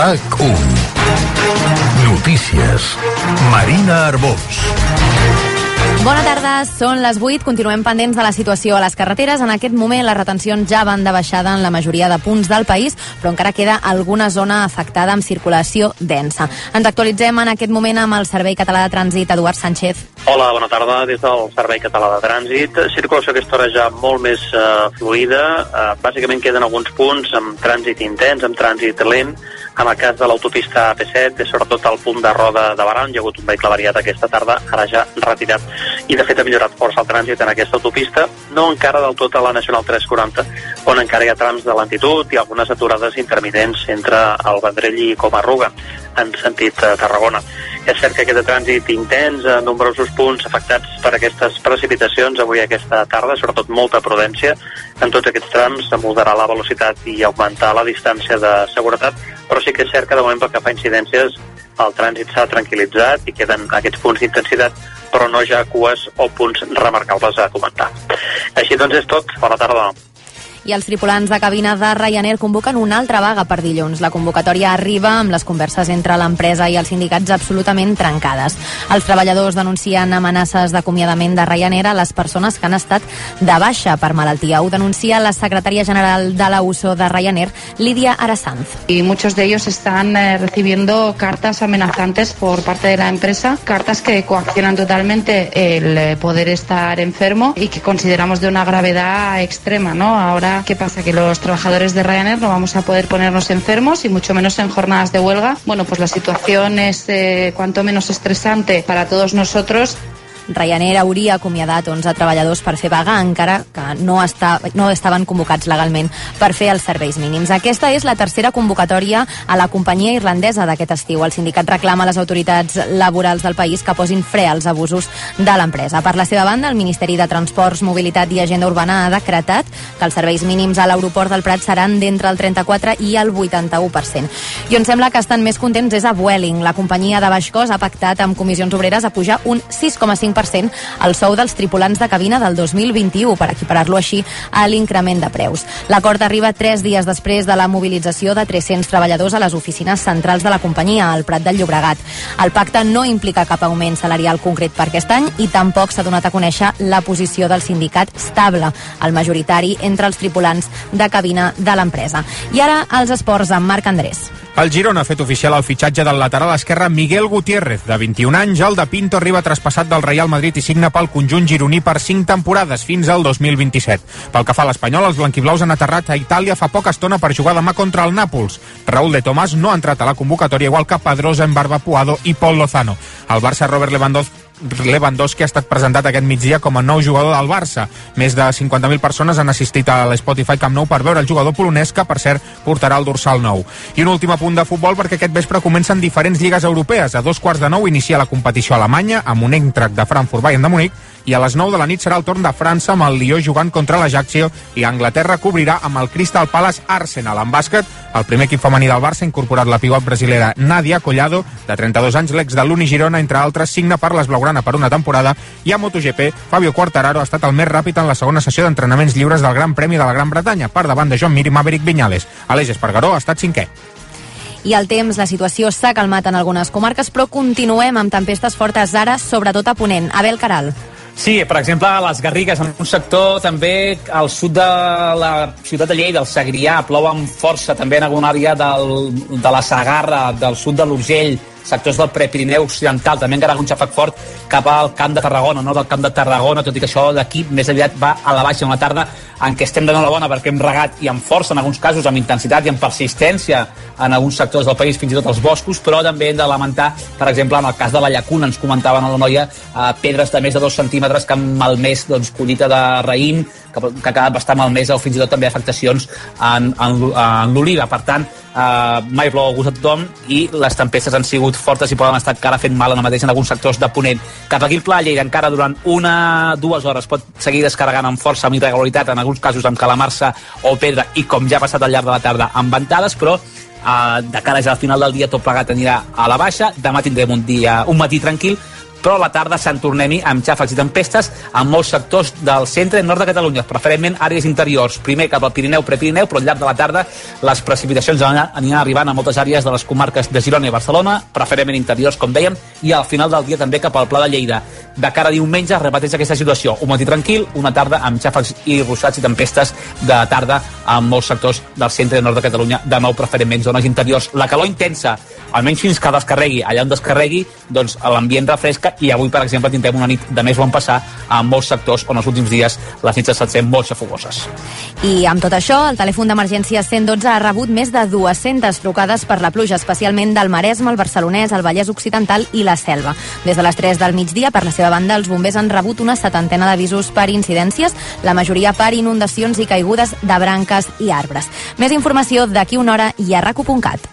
RAC1. Notícies. Marina Arbós. Bona tarda, són les 8, continuem pendents de la situació a les carreteres. En aquest moment les retencions ja van de baixada en la majoria de punts del país, però encara queda alguna zona afectada amb circulació densa. Ens actualitzem en aquest moment amb el Servei Català de Trànsit, Eduard Sánchez. Hola, bona tarda. Des del Servei Català de Trànsit. Circulació a aquesta hora ja molt més fluida. Bàsicament queden alguns punts amb trànsit intens, amb trànsit lent. En el cas de l'autopista AP7, sobretot al punt de Roda de Barà, hi ha hagut un vehicle variat aquesta tarda, ara ja retirat. I de fet ha millorat força el trànsit en aquesta autopista, no encara del tot a la Nacional 340, on encara hi ha trams de lentitud i algunes aturades intermitents entre el Vendrell i Comarruga, en sentit Tarragona. És cert que queda trànsit intens en nombrosos punts afectats per aquestes precipitacions avui aquesta tarda, sobretot molta prudència. En tots aquests trams de moderar la velocitat i augmentar la distància de seguretat, però sí que és cert que de moment pel que fa a incidències el trànsit s'ha tranquil·litzat i queden aquests punts d'intensitat, però no ja cues o punts remarcables a comentar. Així doncs és tot. Bona tarda. I els tripulants de cabina de Ryanair convoquen una altra vaga per dilluns. La convocatòria arriba amb les converses entre l'empresa i els sindicats absolutament trencades. Els treballadors denuncien amenaces d'acomiadament de Ryanair a les persones que han estat de baixa per malaltia. Ho denuncia la secretària general de la USO de Ryanair, Lídia Arasanz. Y muchos de ellos están recibiendo cartas amenazantes por parte de la empresa, cartas que coaccionan totalmente el poder estar enfermo y que consideramos de una gravedad extrema, ¿no? Ahora, ¿qué pasa? Que los trabajadores de Ryanair no vamos a poder ponernos enfermos y mucho menos en jornadas de huelga. Bueno, pues la situación es cuanto menos estresante para todos nosotros. Ryanair hauria acomiadat 11 treballadors per fer vaga, encara que no estaven convocats legalment per fer els serveis mínims. Aquesta és la tercera convocatòria a la companyia irlandesa d'aquest estiu. El sindicat reclama a les autoritats laborals del país que posin fre als abusos de l'empresa. Per la seva banda, el Ministeri de Transports, Mobilitat i Agenda Urbana ha decretat que els serveis mínims a l'aeroport del Prat seran d'entre el 34 i el 81%. I on sembla que estan més contents és a Vueling. La companyia de baix cost ha pactat amb comissions obreres a pujar un 6,5% el sou dels tripulants de cabina del 2021 per equiparar-lo així a l'increment de preus. L'acord arriba 3 dies després de la mobilització de 300 treballadors a les oficines centrals de la companyia al Prat del Llobregat. El pacte no implica cap augment salarial concret per aquest any i tampoc s'ha donat a conèixer la posició del sindicat Stable, el majoritari entre els tripulants de cabina de l'empresa. I ara els esports amb Marc Andrés. El Girona ha fet oficial el fitxatge del lateral esquerre Miguel Gutiérrez, de 21 anys. El de Pinto arriba traspassat del Real Madrid i signa pel conjunt gironí per 5 temporades, fins al 2027. Pel que fa a l'Espanyol, els blanquiblaus han aterrat a Itàlia fa poca estona per jugar demà contra el Nàpols. Raúl de Tomàs no ha entrat a la convocatòria, igual que Pedrosa, Embarba Puado i Pol Lozano. El Barça, Robert Lewandowski ha estat presentat aquest migdia com a nou jugador del Barça. Més de 50.000 persones han assistit a l'Spotify Camp Nou per veure el jugador polonès, que per cert portarà el dorsal 9. I un últim apunt de futbol, perquè aquest vespre comencen diferents lligues europees. A 8:45 inicia la competició alemanya amb un Eintracht de Frankfurt Bayern de Munic, i a les 9 de la nit serà el torn de França amb el Lió jugant contra l'Ajaccio, i Anglaterra cobrirà amb el Crystal Palace Arsenal. En bàsquet, el primer equip femení del Barça ha incorporat la pivot brasilera Nadia Collado, de 32 anys, l'ex de l'Uni Girona, entre altres, signa per les blaugrana per una temporada. I a MotoGP, Fabio Quartararo ha estat el més ràpid en la segona sessió d'entrenaments lliures del Gran Premi de la Gran Bretanya, per davant de Joan Mir i Maverick Viñales. Aleix Espargaró ha estat 5è. I el temps, la situació s'ha calmat en algunes comarques, però continuem amb tempestes fortes ara, sobretot a Ponent. Abel Caral. Sí, per exemple, a les Garrigues, en un sector també al sud de la ciutat de Lleida, el Segrià, plou amb força, també en alguna àrea de la Segarra, del sud de l'Urgell, sectors del Prepirineu Occidental, també encara un xàfec fort cap al Camp de Tarragona, no del Camp de Tarragona, tot i que això d'aquí més aviat va a la baixa, una tarda en què estem de bona perquè hem regat i amb força en alguns casos, amb intensitat i amb persistència en alguns sectors del país, fins i tot els boscos, però també hem de lamentar, per exemple, en el cas de la Llacuna, ens comentaven a la noia, pedres de més de 2 centímetres que han malmès collita de raïm, que ha quedat bastant malmesa, o fins i tot també afectacions en l'oliva. Per tant, mai plou a gust a tothom i les tempestes han sigut fortes i poden estar encara fent mal ara mateix en alguns sectors de Ponent. Cap aquí el Pla Lleida encara durant 1-2 hores pot seguir descarregant amb força, amb irregularitat, en alguns casos amb calamarsa o pedra, i com ja ha passat al llarg de la tarda amb ventades, però de cara ja al final del dia tot plegat anirà a la baixa. Demà tindrem un matí tranquil, però a la tarda se'n tornem-hi amb xàfecs i tempestes en molts sectors del centre i nord de Catalunya, preferentment àrees interiors, primer cap al Pirineu, Prepirineu, però al llarg de la tarda les precipitacions aniran arribant a moltes àrees de les comarques de Girona i Barcelona, preferentment interiors, com dèiem, i al final del dia també cap al Pla de Lleida. De cara a diumenge es repeteix aquesta situació, un matí tranquil, una tarda amb xàfecs i ruixats i tempestes de tarda en molts sectors del centre i nord de Catalunya, de nou preferentment zones interiors. La calor intensa, almenys fins que descarregui. Allà on descarregui, doncs l'ambient refresca i avui, per exemple, tindrem una nit de més bon passar en molts sectors on els últims dies les nits estan sent molt xafogoses. I amb tot això, el telèfon d'emergència 112 ha rebut més de 200 trucades per la pluja, especialment del Maresme, el Barcelonès, el Vallès Occidental i la Selva. Des de les 3 del migdia, per la seva banda, els bombers han rebut una 70 d'avisos per incidències, la majoria per inundacions i caigudes de branques i arbres. Més informació d'aquí una hora i a raco.cat.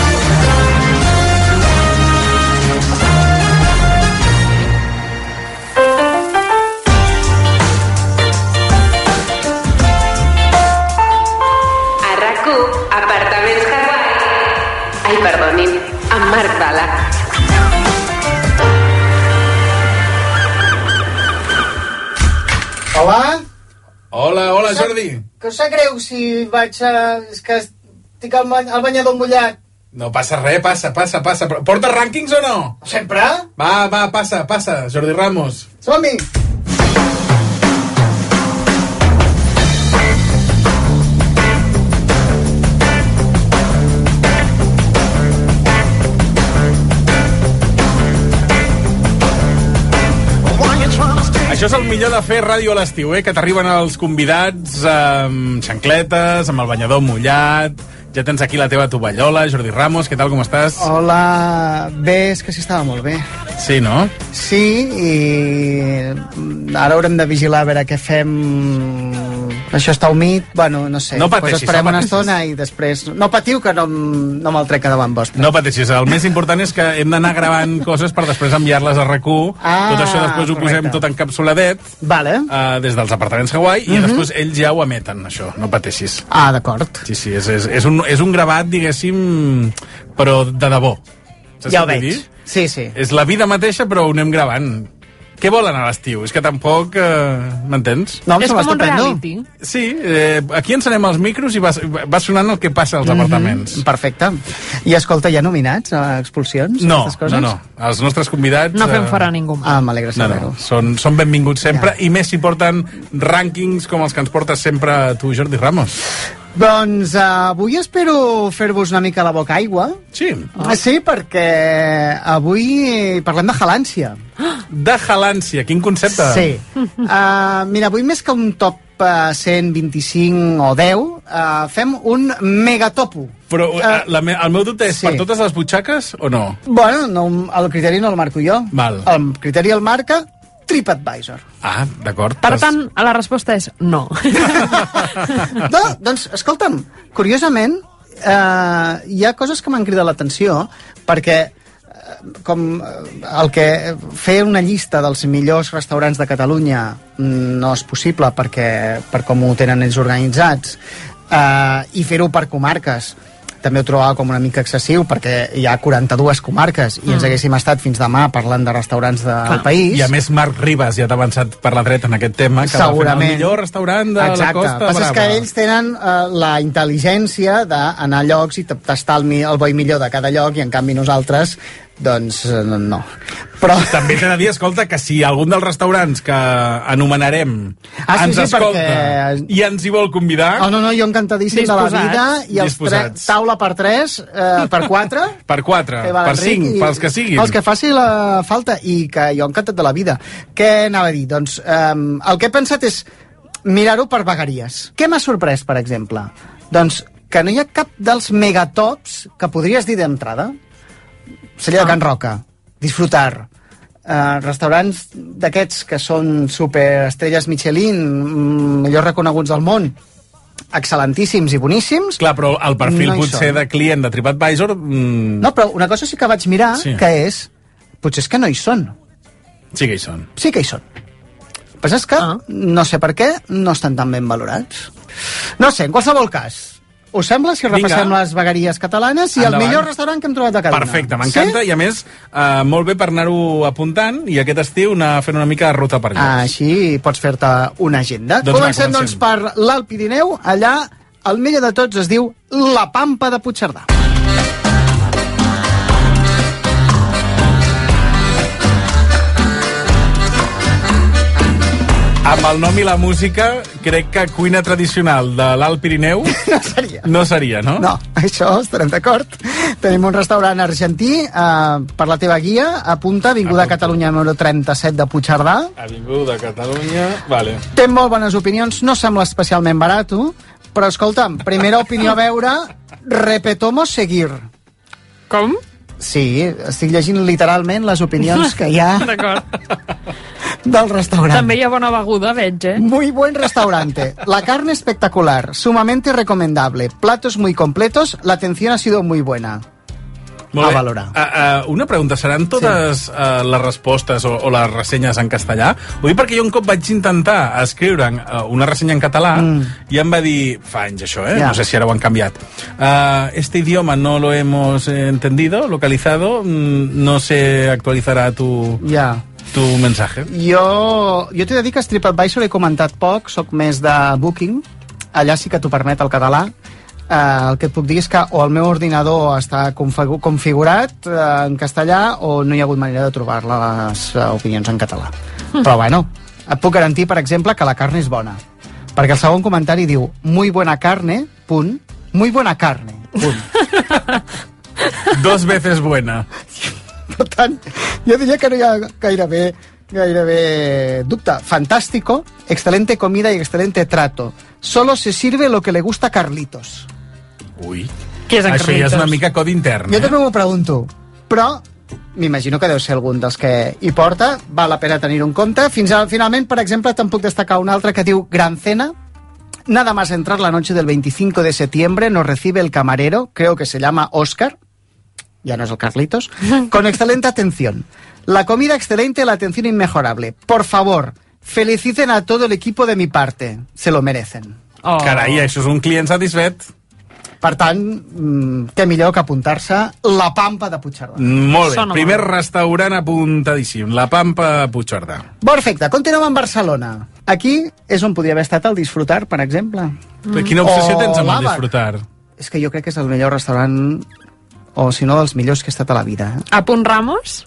Apartaments Hawaii. Ai, perdonin, amb Marc Bala. Hola? Hola, Jordi. Que us sap greu si vaig a... És que estic al banyador mullat. No passa res, passa. Porta rànquings o no? Sempre? Va, passa, Jordi Ramos. Som-hi! Això és el millor de fer ràdio a l'estiu, que t'arriben els convidats amb xancletes, amb el banyador mullat. Ja tens aquí la teva tovallola, Jordi Ramos, què tal, com estàs? Hola, bé, és que sí, estava molt bé. Sí, no? Sí, i ara haurem de vigilar a veure què fem. Això està humit, bueno, no sé. No pateixis, pues esperem no una pateixis. estona i després... No patiu, que no me'l trec davant vostre. No pateixis, el més important és que hem d'anar gravant coses per després enviar-les a RAC1. Tot això després ho posem correcte. tot encapsuladet, Vale. des dels apartaments Hawaii, i després ells ja ho emeten, això, no pateixis. Ah, d'acord. Sí, és un gravat, diguéssim, però de debò. Saps Ja ho què vull veig. dir? Sí. És la vida mateixa, però ho anem gravant. Què volen a l'estiu? És que tampoc... m'entens? No, És com un reality. Sí, aquí encenem els micros i va sonant el que passa als apartaments. Perfecte. I escolta, hi ha nominats a expulsions? No, aquestes coses? no. Els nostres convidats... No fem fora ningú. Ah, m'alegra saber-ho. Són benvinguts sempre, i més si porten rànquings com els que ens portes sempre tu, Jordi Ramos. Doncs avui espero fer-vos una mica la boca aigua. Sí. Sí, perquè avui parlem de halància. De halància, quin concepte? Sí. Mira, avui més que un top 125 o 10, fem un megatopo. Però el meu dubte és sí. per totes les butxaques o no? Bueno, no, el criteri no el marco jo. Val. El criteri el marca TripAdvisor. Ah, d'acord. Per tant, la resposta és no. No, doncs, escolta'm, curiosament, hi ha coses que m'han cridat l'atenció, perquè com el que fer una llista dels millors restaurants de Catalunya no és possible perquè per com ho tenen ells organitzats, i fer-ho per comarques també ho trobava com una mica excessiu perquè hi ha 42 comarques i ens haguéssim estat fins demà parlant de restaurants del país. I a més Marc Ribas ja t'ha avançat per la dreta en aquest tema, que segurament. el millor restaurant de la Costa Brava. Exacte, el que ells tenen la intel·ligència d'anar a llocs i tastar el bo i millor de cada lloc, i en canvi nosaltres doncs no. Però... També t'he de dir, escolta, que si algun dels restaurants que anomenarem ens escolta i ens hi vol convidar... Oh, no, jo encantadíssim de la vida, i els taula per 3, per 4... Per 4, per 5, pels que siguin. Els que faci la falta, i que jo encantat de la vida. Què anava a dir? Doncs el que he pensat és mirar-ho per vegueries. Què m'ha sorprès, per exemple? Doncs que no hi ha cap dels megatops que podries dir d'entrada. Celler de Can Roca, Disfrutar, restaurants d'aquests que són superestrelles Michelin, millors reconeguts del món, excel·lentíssims i boníssims. Clar, però el perfil no potser de client de TripAdvisor... No, però una cosa sí que vaig mirar, que és... Potser és que no hi són. Sí que hi són. Sí que hi són. El que passa és que, no sé per què, no estan tan ben valorats. No sé, en qualsevol cas, Us sembla si repassem les vegueries catalanes i Endavant. el millor restaurant que hem trobat a Catalunya? Perfecte, m'encanta, i a més, molt bé per anar-ho apuntant, i aquest estiu anar fent una mica de ruta per allà. Així pots fer-te una agenda. Doncs Comencem doncs per l'Alt Pirineu. Allà, el millor de tots es diu La Pampa de Puigcerdà. Amb el nom i la música, crec que cuina tradicional de l'Alt Pirineu no seria, no? No, això estarem d'acord. Tenim un restaurant argentí, per la teva guia, apunta, Avinguda Catalunya número 37 de Puigcerdà. Avinguda Catalunya, vale. Té molt bones opinions, no sembla especialment barat, però escolta'm, primera opinió a veure, repetomo seguir. Com? Sí, estic llegint literalment les opinions que hi ha D'acord. del restaurant. També hi ha bona beguda, veig, Muy buen restaurante. La carne espectacular, sumamente recomendable. Platos muy completos, la atención ha sido muy buena. Molt a bé. valorar. Una pregunta, seran totes les respostes o les ressenyes en castellà? Ho dic perquè jo un cop vaig intentar escriure una ressenya en català i em va dir, fa anys això, no sé si ara ho han canviat, este idioma no lo hemos entendido, localizado, no se actualizará tu mensaje. Jo t'he de dir que a TripAdvisor he comentat poc, soc més de Booking, allà sí que t'ho permet el català. El que et puc dir és que o el meu ordinador està configurat en castellà o no hi ha hagut manera de trobar les opinions en català. Però bueno, et puc garantir, per exemple, que la carn és bona. Perquè el segon comentari diu muy buena carne, punt, muy buena carne, punt. 2 veces buena. Per tant, jo diria que no hi ha gairebé dubte. Fantástico, excelente comida y excelente trato. Solo se sirve lo que le gusta a Carlitos. Ui. Què és en Això Carlitos? ja és una mica codi intern. Jo també m'ho pregunto, però m'imagino que deu ser algun dels que hi porta, val la pena tenir-ho en compte. Finalment, per exemple, te'n puc destacar un altre que diu Gran Cena. Nada más entrar la noche del 25 de septiembre nos recibe el camarero, creo que se llama Oscar, ya no es el Carlitos, con excelente atención. La comida excelente, la atención inmejorable. Por favor, feliciten a todo el equipo de mi parte. Se lo merecen. Oh. Carai, això és un client satisfet. Per tant, què millor que apuntar-se La Pampa de Puigcerdà. Molt bé, primer restaurant apuntadíssim, La Pampa Puigcerdà. Perfecte, continuem amb Barcelona. Aquí és on podria haver estat el Disfrutar, per exemple. Però quina obsessió tens amb el l'Àbac. Disfrutar? És que jo crec que és el millor restaurant, o si no, dels millors que he estat a la vida. A Punt Ramos?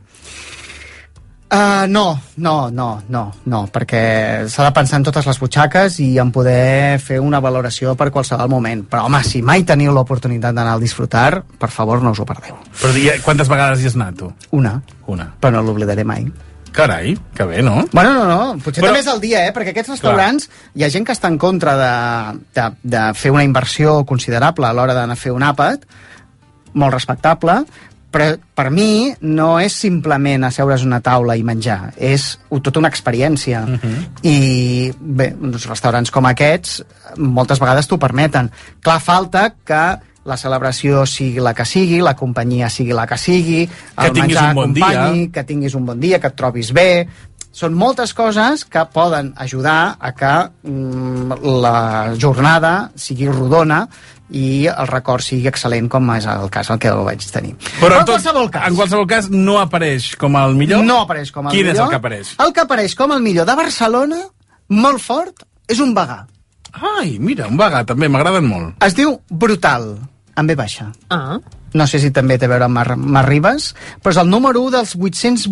No, perquè s'ha de pensar en totes les butxaques i en poder fer una valoració per qualsevol moment. Però, home, si mai teniu l'oportunitat d'anar al Disfrutar, per favor, no us ho perdeu. Però quantes vegades hi has anat, tu? Una. Però no l'oblidaré mai. Carai, que bé, no? Bueno, no. Potser també és el dia, perquè aquests restaurants, hi ha gent que està en contra de fer una inversió considerable a l'hora d'anar a fer un àpat, molt respectable, però per mi no és simplement asseure's a una taula i menjar, és tota una experiència. I bé, uns restaurants com aquests moltes vegades t'ho permeten. Clar, falta que la celebració sigui la que sigui, la companyia sigui la que sigui, que tinguis un bon dia, que tinguis un bon dia, que et trobis bé. Són moltes coses que poden ajudar a que la jornada sigui rodona i el record sigui excel·lent, com és el cas en què el vaig tenir. Però en qualsevol cas no apareix com el millor? No apareix com el millor. Quin és el que apareix? El que apareix com el millor de Barcelona, molt fort, és un vegà. Ai, mira, un vegà també, m'agraden molt. Es diu Brutal, amb B baixa. Ah. No sé si també té a veure amb Mar Ribes, però és el número 1 dels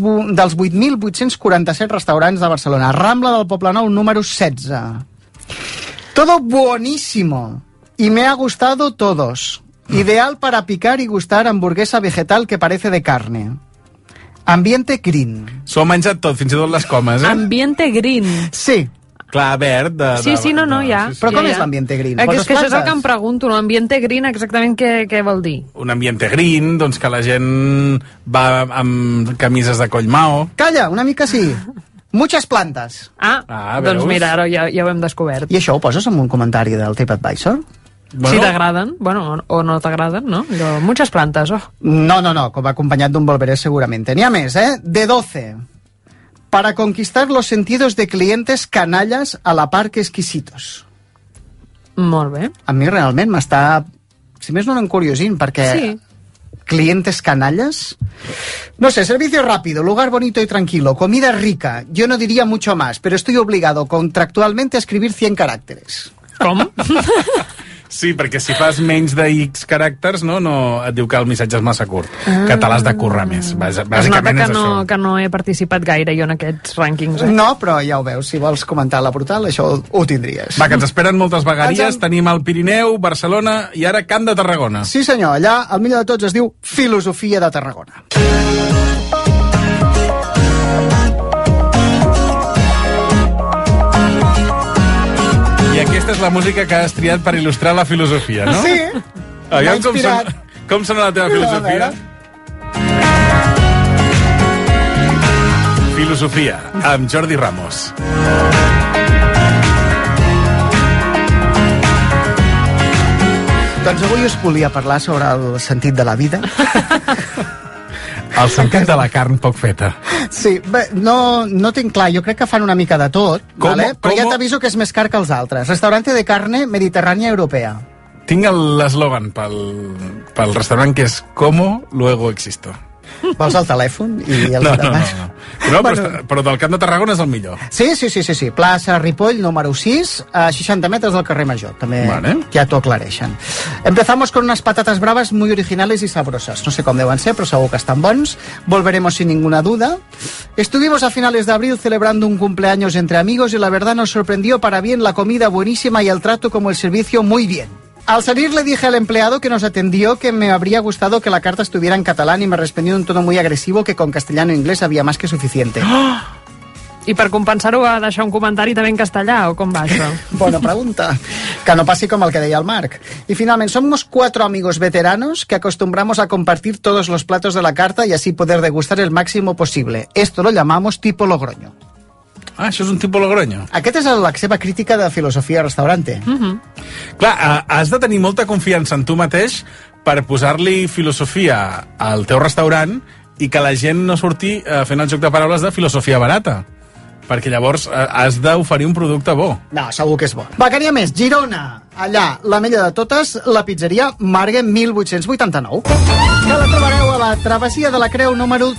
8.847 restaurants de Barcelona. Rambla del Poblenou, número 16. Todo buenísimo. Y me ha gustado todos. Ideal para picar y gustar hamburguesa vegetal que parece de carne. Ambiente green. S'ho ha menjat tot, fins i tot les comes, Ambiente green. Sí. Clar, verd. Sí, ja. Però com és l'ambiente green? És que això és el que em pregunto, l'ambiente green exactament què vol dir? Un ambiente green, doncs que la gent va amb camises de coll mao. Calla, una mica sí. Muchas plantes. Doncs mira, ara ja ho hem descobert. I això ho poses en un comentari del TripAdvisor? Si t'agraden, o no t'agraden, no? Muchas plantes, No, com acompanyat d'un Volveré seguramente. N'hi ha més, De 12. Para conquistar los sentidos de clientes canallas a la par que exquisitos. Molt bé. A mi realment m'està, si més no, encuriosint, perquè clientes canallas, no sé, servicio rápido, lugar bonito y tranquilo, comida rica, yo no diría mucho más, pero estoy obligado contractualmente a escribir 100 caràcteres. Com? Sí, perquè si fas menys de X caràcters, no et diu que el missatge és massa curt, que te l'has de currar més. Bàsicament és això. Que no he participat gaire jo en aquests rànquings. No, però ja ho veus, si vols comentar la brutal, això ho tindries. Va, que ens esperen moltes vegueries, tenim el Pirineu, Barcelona i ara Camp de Tarragona. Sí senyor, allà el millor de tots es diu Filosofia de Tarragona. Aquesta és la música que has triat per il·lustrar la filosofia, no? Sí, m'ha inspirat. Com sona la teva filosofia? Filosofia, amb Jordi Ramos. Doncs avui us volia parlar sobre el sentit de la vida. El sentit de la carn poc feta. Sí, bé, no tinc clar, jo crec que fan una mica de tot, ¿vale? Però ja t'aviso que és més car que els altres. Restaurante de carne mediterránea europea. Tinc l'eslògan pel restaurant que és Como luego existo. Vols el telèfon? I els No, però del Camp de Tarragona és el millor. Sí. Plaça Ripoll, número 6, a 60 metres del carrer Major. També ja t'ho aclareixen. Empezamos con unas patatas bravas muy originales y sabrosas. No sé com deuen ser, però segur que estan bons. Volveremos sin ninguna duda. Estuvimos a finales de abril celebrando un cumpleaños entre amigos y la verdad nos sorprendió para bien, la comida buenísima y el trato como el servicio muy bien. Al salir le dije al empleado que nos atendió que me habría gustado que la carta estuviera en catalán y me respondió en un tono muy agresivo que con castellano e inglés había más que suficiente. Oh! I per compensar-ho va deixar un comentari també en castellà, o com va això? Bona pregunta. Que no passi com el que deia el Marc. Y finalmente, somos 4 amigos veteranos que acostumbramos a compartir todos los platos de la carta y así poder degustar el máximo posible. Esto lo llamamos tipo Logroño. Ah, això és un tipus Logroño. Aquest és la seva crítica de filosofia restaurante. Clar, has de tenir molta confiança en tu mateix per posar-li filosofia al teu restaurant i que la gent no surti fent el joc de paraules de filosofia barata. Perquè llavors has d'oferir un producte bo. No, segur que és bo. Va, que n'hi ha més. Girona, allà, la millor de totes, la pizzeria Margue 1889. Que la trobareu a la travessia de la Creu número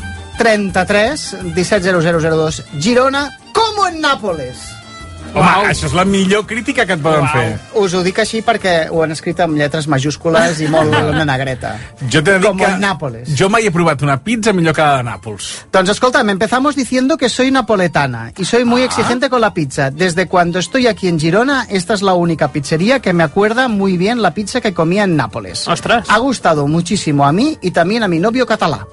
33 170002 Girona, como en Nápoles. Home, això és la millor crítica que et poden fer. Us ho dic així perquè ho han escrit amb lletres majúscules i molt negreta. Jo t'he de dir como en Nápoles. Jo mai he provat una pizza millor que la de Nàpols. Doncs escolta, empezamos diciendo que soy napoletana y soy muy exigente con la pizza. Desde cuando estoy aquí en Girona, esta es la única pizzería que me acuerda muy bien la pizza que comía en Nápoles. ¡Ostras! Ha gustado muchísimo a mí y también a mi novio català.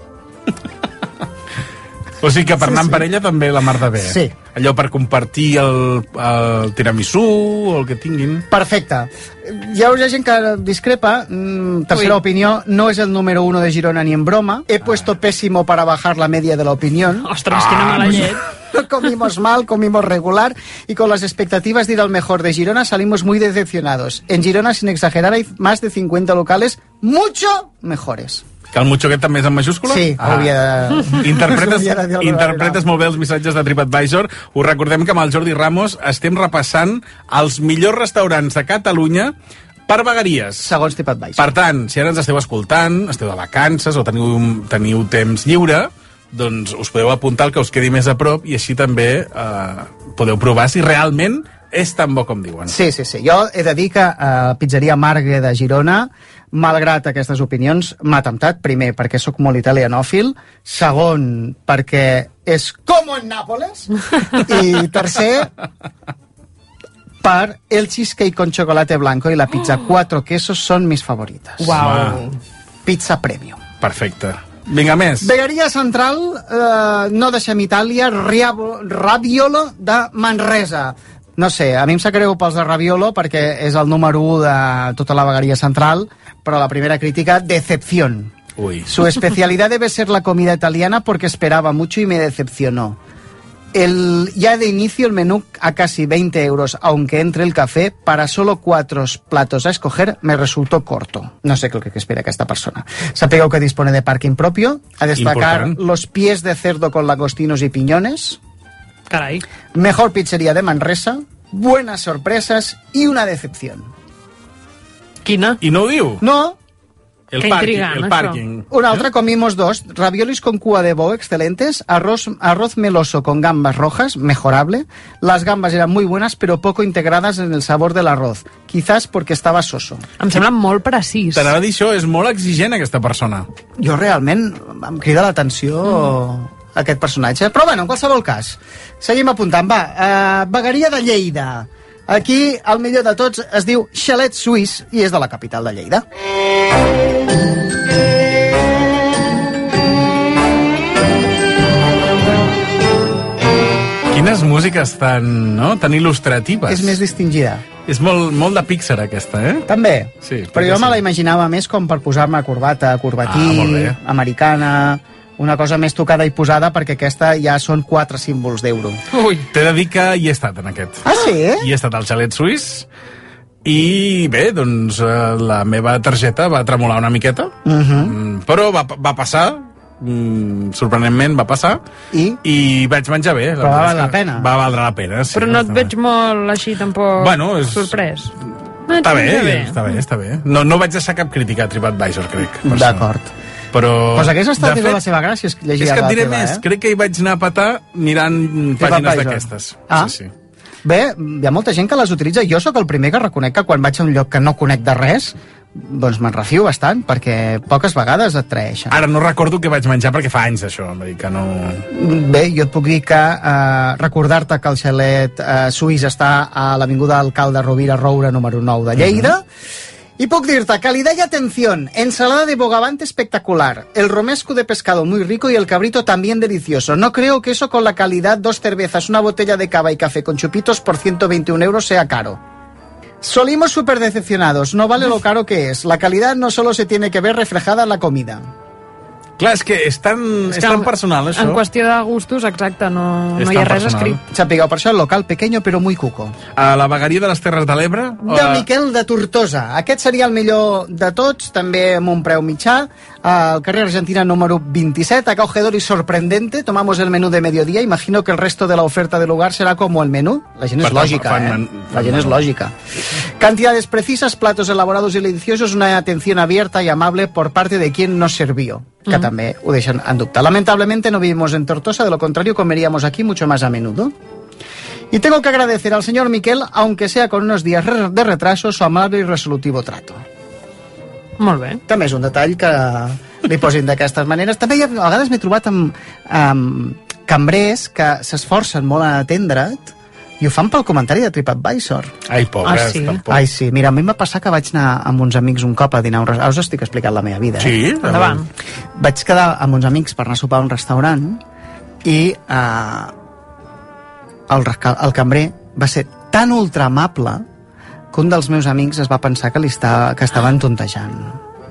O sigui que per anar en parella també la mar de bé. Sí. Allò per compartir el tiramisú o el que tinguin. Perfecte. Hi ha gent que discrepa. Tercera opinió, no es el número 1 de Girona ni en broma. He puesto pésimo para bajar la media de la opinión. Ostras, quina mala llet. Comimos mal, comimos regular y con las expectativas de ir al mejor de Girona salimos muy decepcionados. En Girona, sin exagerar, hay más de 50 locales mucho mejores. Que el mucho aquest també és en majúscula? Sí, hauria de... Interpretes molt bé els missatges de TripAdvisor. Us recordem que amb el Jordi Ramos estem repassant els millors restaurants de Catalunya per vegueries. Segons TripAdvisor. Per tant, si ara ens esteu escoltant, esteu de vacances o teniu temps lliure, doncs us podeu apuntar el que us quedi més a prop i així també podeu provar si realment és tan bo com diuen. Sí. Jo he de dir que Pizzeria Margue de Girona, malgrat aquestes opinions, m'ha temptat. Primer, perquè sóc molt italianòfil. Segon, perquè és com en Nápoles. I tercer, per el cheesecake con chocolate blanco i la pizza 4 quesos són mis favorites. Wow. Pizza premium. Perfecte. Vinga, més. Vegueria Central, no deixem Itàlia, Raviolo de Manresa. No sé, a mi em sap greu pels de Raviolo perquè és el número 1 de tota la vegueria central, però la primera crítica, decepción. Uy. Su especialidad debe ser la comida italiana porque esperaba mucho y me decepcionó. Ya de inicio el menú a casi 20 euros, aunque entre el café, para solo 4 platos a escoger, me resultó corto. No sé qué es lo que espera esta persona. Sapego que dispone de parking propio, a destacar los pies de cerdo con langostinos y piñones. Caray. Mejor pizzería de Manresa, buenas sorpresas y una decepción. Quina? I no ho diu? No. El parking. Un altre, comimos dos. Raviolis con cua de bou, excelentes. Arroz meloso con gambas rojas, mejorable. Las gambas eran muy buenas, pero poco integradas en el sabor del arroz. Quizás porque estaba soso. Em sembla molt precís. T'anava a dir això, és molt exigent aquesta persona. Jo realment em crida l'atenció aquest personatge. Però bueno, en qualsevol cas, seguim apuntant. Va, vegueria de Lleida. Aquí, el millor de tots es diu Xalet Suís i és de la capital de Lleida. Quines músiques tan il·lustratives. És més distingida. És molt de Pixar, aquesta, eh? També. Sí, però jo me la imaginava més com per posar-me corbata, corbatí, americana, una cosa més tocada i posada, perquè aquesta ja són 4 símbols d'euro. Ui, t'he de dir que hi he estat en aquest. Ah, sí? Hi he estat al Xalet Suís i bé, doncs la meva targeta va tremolar una miqueta, però va passar, sorprenentment va passar, i vaig menjar bé. Però va valdre la pena. Va valdre la pena, sí. Però no et veig molt així tampoc sorprès. Està bé. No vaig deixar cap crítica a TripAdvisor, crec. D'acord. Però pues hagués estat de la seva gràcia llegir és que et diré teva, més, crec que hi vaig anar a petar mirant pàgines d'aquestes. Sí. Bé, hi ha molta gent que les utilitza. Jo sóc el primer que reconec que quan vaig a un lloc que no conec de res, doncs me'n refio bastant, perquè poques vegades et traeixen. Ara no recordo què vaig menjar perquè fa anys d'això, que no... Bé, jo et puc dir que recordar-te que el Xalet Suís està a l'avinguda Alcalde Rovira Roura número 9 de Lleida. Y puc dir-te, calidad y atención, ensalada de bogavante espectacular, el romesco de pescado muy rico y el cabrito también delicioso. No creo que eso con la calidad, 2 cervezas, una botella de cava y café con chupitos por 121 euros sea caro. Salimos súper decepcionados, no vale lo caro que es. La calidad no solo se tiene que ver reflejada en la comida. Clar, és que és tan personal, això. En qüestió de gustos, exacte, no hi ha res escrit. Sapigueu, per això el local pequeño però muy cuco. A la vegueria de les Terres de l'Ebre? De Miquel de Tortosa. Aquest seria el millor de tots, també amb un preu mitjà. Al carrer Argentina número 27, acogedor y sorprendente. Tomamos el menú de mediodía. Imagino que el resto de la oferta del lugar será como el menú. La gent és lògica, La gent és lògica. Cantidades precisas, platos elaborados y deliciosos, una atención abierta y amable por parte de quien nos sirvió. Que també ho deixen en dubte. Lamentablemente no vivimos en Tortosa, de lo contrario comeríamos aquí mucho más a menudo. Y tengo que agradecer al señor Miquel, aunque sea con unos días de retraso, su amable y resolutivo trato. Molt bé. També és un detall que li posin d'aquestes maneres. També a vegades m'he trobat amb cambrers que s'esforcen molt a atendre't i ho fan pel comentari de TripAdvisor. Ai, pobres, tampoc. Ai, sí. Mira, a mi em va passar que vaig anar amb uns amics un cop a dinar a un restaurant. Us estic explicant la meva vida, Sí? Endavant. Vaig quedar amb uns amics per anar a sopar a un restaurant i el cambrer va ser tan ultra amable que un dels meus amics es va pensar que estaven tontejant.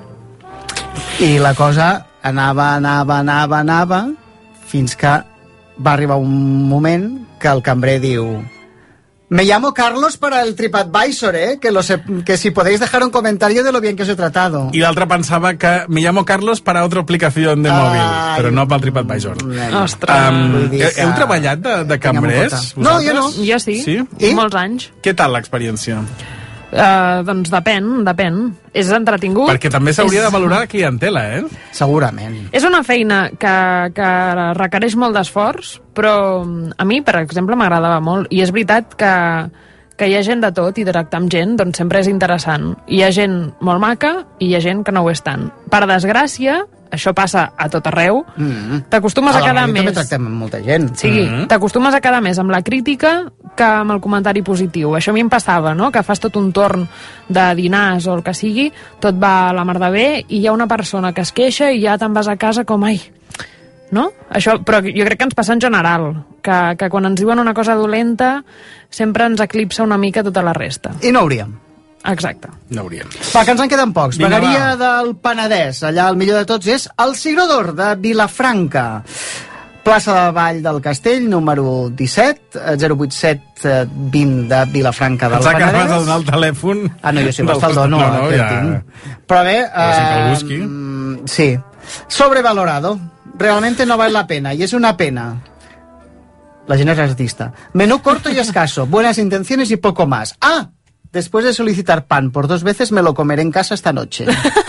I la cosa anava, fins que va arribar un moment que el cambrer diu: me llamo Carlos para el TripAdvisor, que si podéis dejar un comentario de lo bien que os he tratado. I l'altre pensava que me llamo Carlos para otra aplicación de mòbil, però no pel TripAdvisor. Ostres. Heu treballat de cambrers? No, jo no. Jo sí, molts anys. Què tal l'experiència? Doncs depèn. És entretingut. Perquè també s'hauria de valorar la clientela, Segurament. És una feina que requereix molt d'esforç, però a mi, per exemple, m'agradava molt. I és veritat que hi ha gent de tot i tractar amb gent doncs sempre és interessant. Hi ha gent molt maca i hi ha gent que no ho és tant. Per desgràcia, això passa a tot arreu, t'acostumes a quedar més... També tractem amb molta gent. Sí, t'acostumes a quedar més amb la crítica que amb el comentari positiu. Això a mi em passava, no?, que fas tot un torn de dinars o el que sigui, tot va a la mar de bé i hi ha una persona que es queixa i ja te'n vas a casa com, ai, no? Això, però jo crec que ens passa en general, que quan ens diuen una cosa dolenta sempre ens eclipsa una mica tota la resta. I no hauríem. Exacte. No hauríem. Va, que ens en queden pocs. Vinga, Vegueria del Penedès. Allà el millor de tots és el Cigró d'Or de Vilafranca. Plaça de Vall del Castell, número 17, 087 20 de Vilafranca del Penedès. Ens acabes de donar el telèfon. No, jo sempre el dono. No, ja. Però bé... que el busqui. Sí. Sobrevalorado. Realmente no vale la pena, y es una pena. La gent és artista. Menú corto y escaso, buenas intenciones y poco más. Después de solicitar pan por 2 veces, me lo comeré en casa esta noche.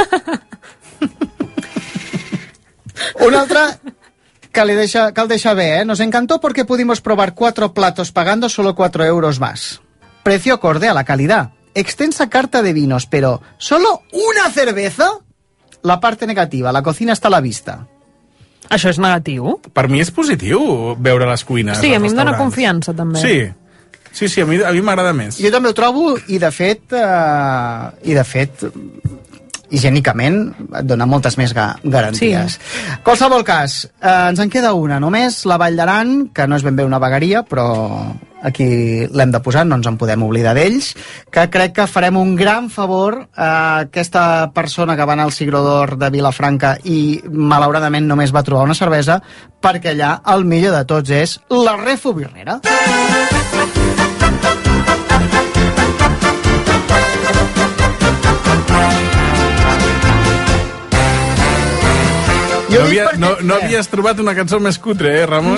Una otra cal deixar bé, Nos encantó porque pudimos probar 4 platos pagando solo 4 euros más. Precio acorde a la calidad. Extensa carta de vinos, pero ¿solo una cerveza? La parte negativa, la cocina està a la vista. Això és negatiu? Per mi és positiu veure les cuines. Sí, a mi em dóna confiança, també. Sí, a mi m'agrada més. Jo també ho trobo, i de fet, higiènicament et dona moltes més garanties. Sí. Qualsevol cas, ens en queda una només, la Vall d'Aran, que no és ben bé una vegueria, però aquí l'hem de posar, no ens en podem oblidar d'ells, que crec que farem un gran favor a aquesta persona que va anar al Siglo d'Or de Vilafranca i malauradament només va trobar una cervesa, perquè allà el millor de tots és la Refu Birrera. No havies trobat una cançó més cutre, Ramon?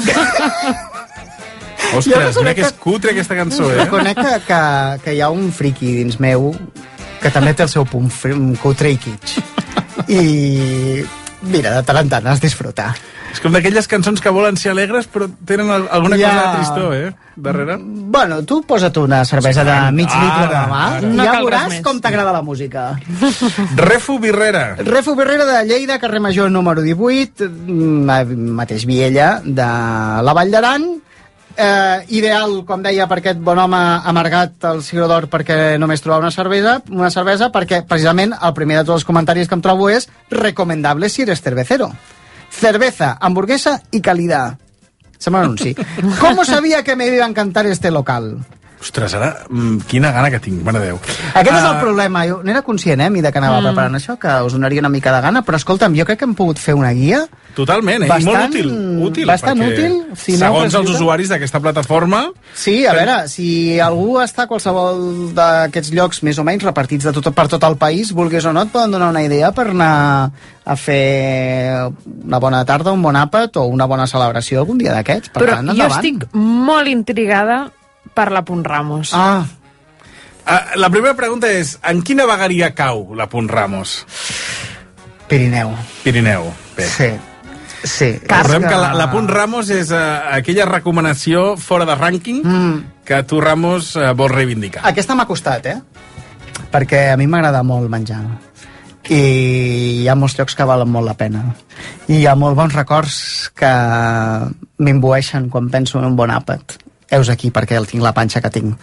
Ostres, mira que és cutre aquesta cançó, Reconec que hi ha un friqui dins meu que també té el seu punt cutre i kitsch. I mira, de tant en tant has disfrutar. És com d'aquelles cançons que volen ser alegres però tenen alguna cosa de tristor, darrere. Bueno, tu posa't una cervesa de mig litre de mà i ja veuràs com t'agrada la música. Refu Birrera. Refu Birrera de Lleida, carrer Major número 18, mateix Viella de la Vall d'Aran. Ideal, com deia, per aquest bon home amargat al Siglo d'Or perquè només trobava una cervesa, perquè precisament el primer de tots els comentaris que em trobo és recomendable si eres cervecero. Cerveza, hamburguesa y calidad. Sembla un anunci. ¿Cómo sabía que me iba a encantar este local? Ostres, ara, quina gana que tinc, mare Déu. Aquest és el problema. Jo n'era conscient, a mi, de que anava preparant això, que us donaria una mica de gana, però escolta'm, jo crec que hem pogut fer una guia totalment, bastant, i molt útil. Bastant útil. Si segons els usuaris d'aquesta plataforma... Sí, a veure, si algú està a qualsevol d'aquests llocs més o menys repartits per tot el país, vulguis o no, et poden donar una idea per anar a fer una bona tarda, un bon àpat o una bona celebració algun dia d'aquests. Però jo estic molt intrigada per la Punt Ramos. La primera pregunta és, en quina vegueria cau la Punt Ramos? Pirineu. Bé. Sí. Recordem que la Punt Ramos és aquella recomanació fora de rànquing que tu, Ramos, vols reivindicar. Aquesta m'ha costat, perquè a mi m'agrada molt menjar. I hi ha molts llocs que valen molt la pena. I hi ha molt bons records que m'imbueixen quan penso en un bon àpat. Heus aquí perquè tinc la panxa que tinc.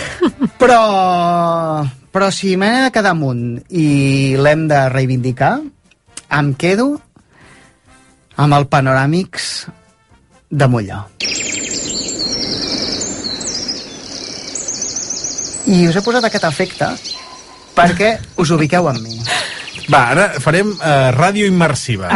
Però si m'he de quedar amunt i l'hem de reivindicar, em quedo amb el Panoràmics de Molló. I us he posat aquest efecte perquè us ubiqueu amb mi. Va, ara farem ràdio immersiva.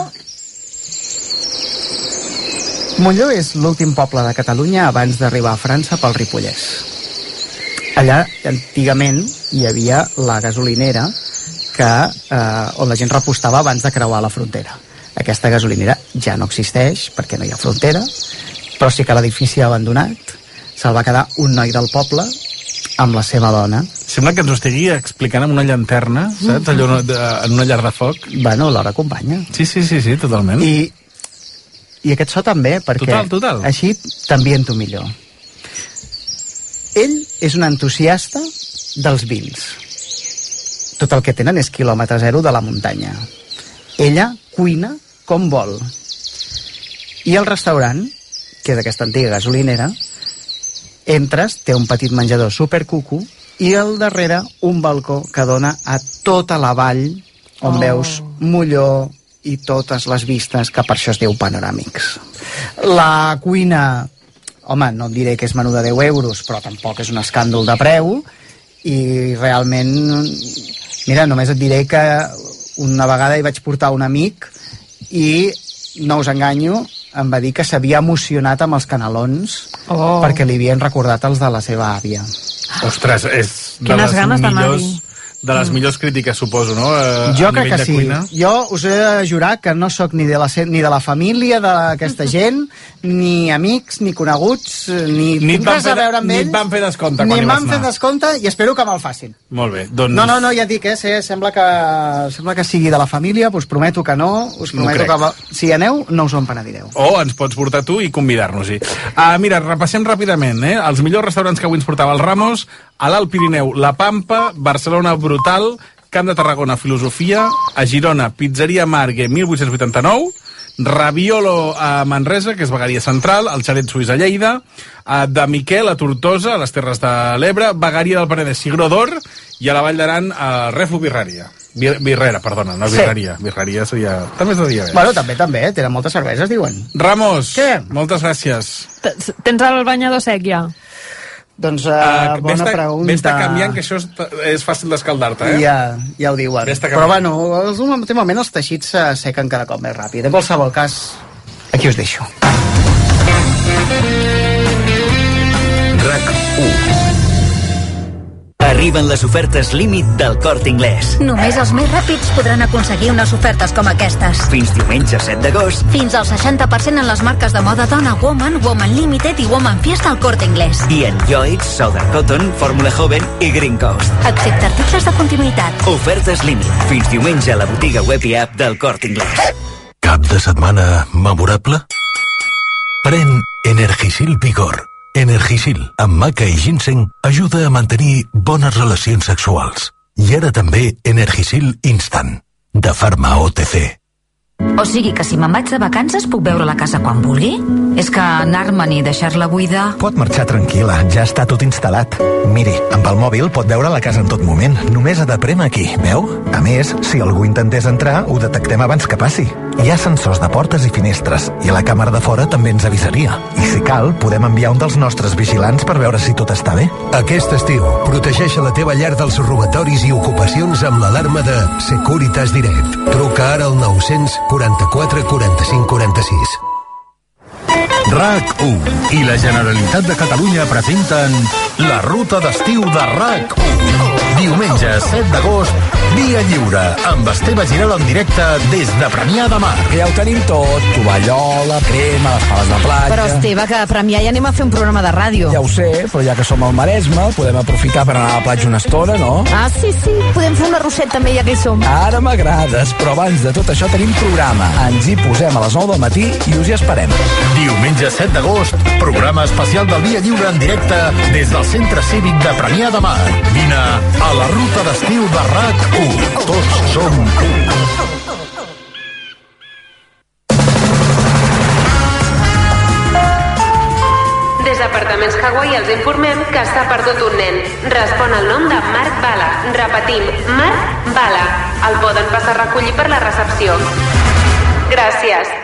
Molló és l'últim poble de Catalunya abans d'arribar a França pel Ripollès. Allà, antigament, hi havia la gasolinera on la gent repostava abans de creuar la frontera. Aquesta gasolinera ja no existeix perquè no hi ha frontera, però sí que l'edifici abandonat se'l va quedar un noi del poble amb la seva dona. Sembla que ens ho estigui explicant amb una llanterna, saps? Allò en una llar de foc. Bueno, l'hora acompanya. Sí, totalment. I aquest so també, perquè total. Així t'ambiento millor. Ell és un entusiasta dels vins. Tot el que tenen és quilòmetre zero de la muntanya. Ella cuina com vol. I el restaurant, que és aquesta antiga gasolinera, entres, té un petit menjador supercucu i al darrere un balcó que dona a tota la vall on veus Molló i totes les vistes, que per això es diu Panoràmics. La cuina, home, no et diré que és menú de 10 euros, però tampoc és un escàndol de preu, i realment, mira, només et diré que una vegada hi vaig portar un amic i, no us enganyo, em va dir que s'havia emocionat amb els canelons perquè li havien recordat els de la seva àvia. Ostres, és quines ganes d'anar-hi. de les millors crítiques, suposo, no? Jo crec que sí. Jo us he de jurar que no sóc ni de la família d'aquesta gent, ni amics, ni coneguts, ni tinc res a veure amb ells. Ni et van fer descompte quan hi vas anar. Ni em van fer descompte i espero que me'l facin. Molt bé, doncs... No, ja et dic, sembla que sigui de la família, us prometo que no, us prometo que si hi aneu, no us ho empenedireu. O ens pots portar tu i convidar-nos-hi. Mira, repassem ràpidament, els millors restaurants que avui ens portava el Ramos: a l'Alt Pirineu, La Pampa; Barcelona, Brutal; Camp de Tarragona, Filosofia; a Girona, Pizzeria Margue, 1889; Raviolo a Manresa, que és vegueria central; el Xalet Suís a Lleida; de Miquel a Tortosa, a les Terres de l'Ebre; vegueria del Penedès, Cigró d'Or; i a la Vall d'Aran, a Refu Birrera, perdona, no birreria. Birreria seria... També estaria bé. Bueno, també, tenen moltes cerveses, diuen. Ramos, moltes gràcies. Tens el banyador sec, ja? Doncs bona pregunta. Vés-te canviant, que això és fàcil d'escaldar-te, Ja ho diuen. Però bueno, últimament els teixits sequen cada cop més ràpid. En qualsevol cas, aquí us deixo. RAC 1. Arriben les ofertes límit del Corte Inglés. Només els més ràpids podran aconseguir unes ofertes com aquestes. Fins diumenge 7 d'agost. Fins al 60% en les marques de moda dona Woman, Woman Limited i Woman Fiesta al Corte Inglés. I en Lloyds, Southern Cotton, Fórmula Joven i Green Coast. Excepte articles de continuïtat. Ofertes límit. Fins diumenge a la botiga web i app del Corte Inglés. Cap de setmana memorable? Pren Energisil Vigor. Energisil, amb maca i ginseng, ajuda a mantenir bones relacions sexuals. I ara també Energisil Instant, de Pharma OTC. O sigui que si me'n vaig de vacances puc veure la casa quan vulgui? És que anar-me'n i deixar-la buida... Pot marxar tranquil·la, ja està tot instal·lat. Miri, amb el mòbil pot veure la casa en tot moment. Només ha de prémer aquí, veu? A més, si algú intentés entrar, ho detectem abans que passi. Hi ha sensors de portes i finestres, i la càmera de fora també ens avisaria. I si cal, podem enviar un dels nostres vigilants per veure si tot està bé. Aquest estiu, protegeix la teva llar dels robatoris i ocupacions amb l'alarma de Securitas Direct. Truca ara al 900 44 45 46. RAC1 i la Generalitat de Catalunya presenten la ruta d'estiu de RAC1. Diumenge 7 d'agost, Via Lliure, amb Esteve Giral en directe des de Premià de Mar. Que ja ho tenim tot, tovallola, crema, les pales de platja... Però Esteve, que a Premià ja anem a fer un programa de ràdio. Ja ho sé, però ja que som al Maresme, podem aprofitar per anar a la platja una estona, no? Ah, sí, podem fer una rosset també, ja que hi som. Ara m'agrades, però abans de tot això tenim programa. Ens hi posem a les 9 del matí i us hi esperem. Diumenge 7 d'agost, programa especial del Via Lliure en directe des del Centre Cívic de Premià de Mar. Vine a la ruta d'estiu de RAC1. Tots som un. Des d'Apartaments Hawaii els informem que s'ha perdut un nen. Respon al nom de Marc Bala. Repetim, Marc Bala. El poden passar a recollir per la recepció. Gràcies.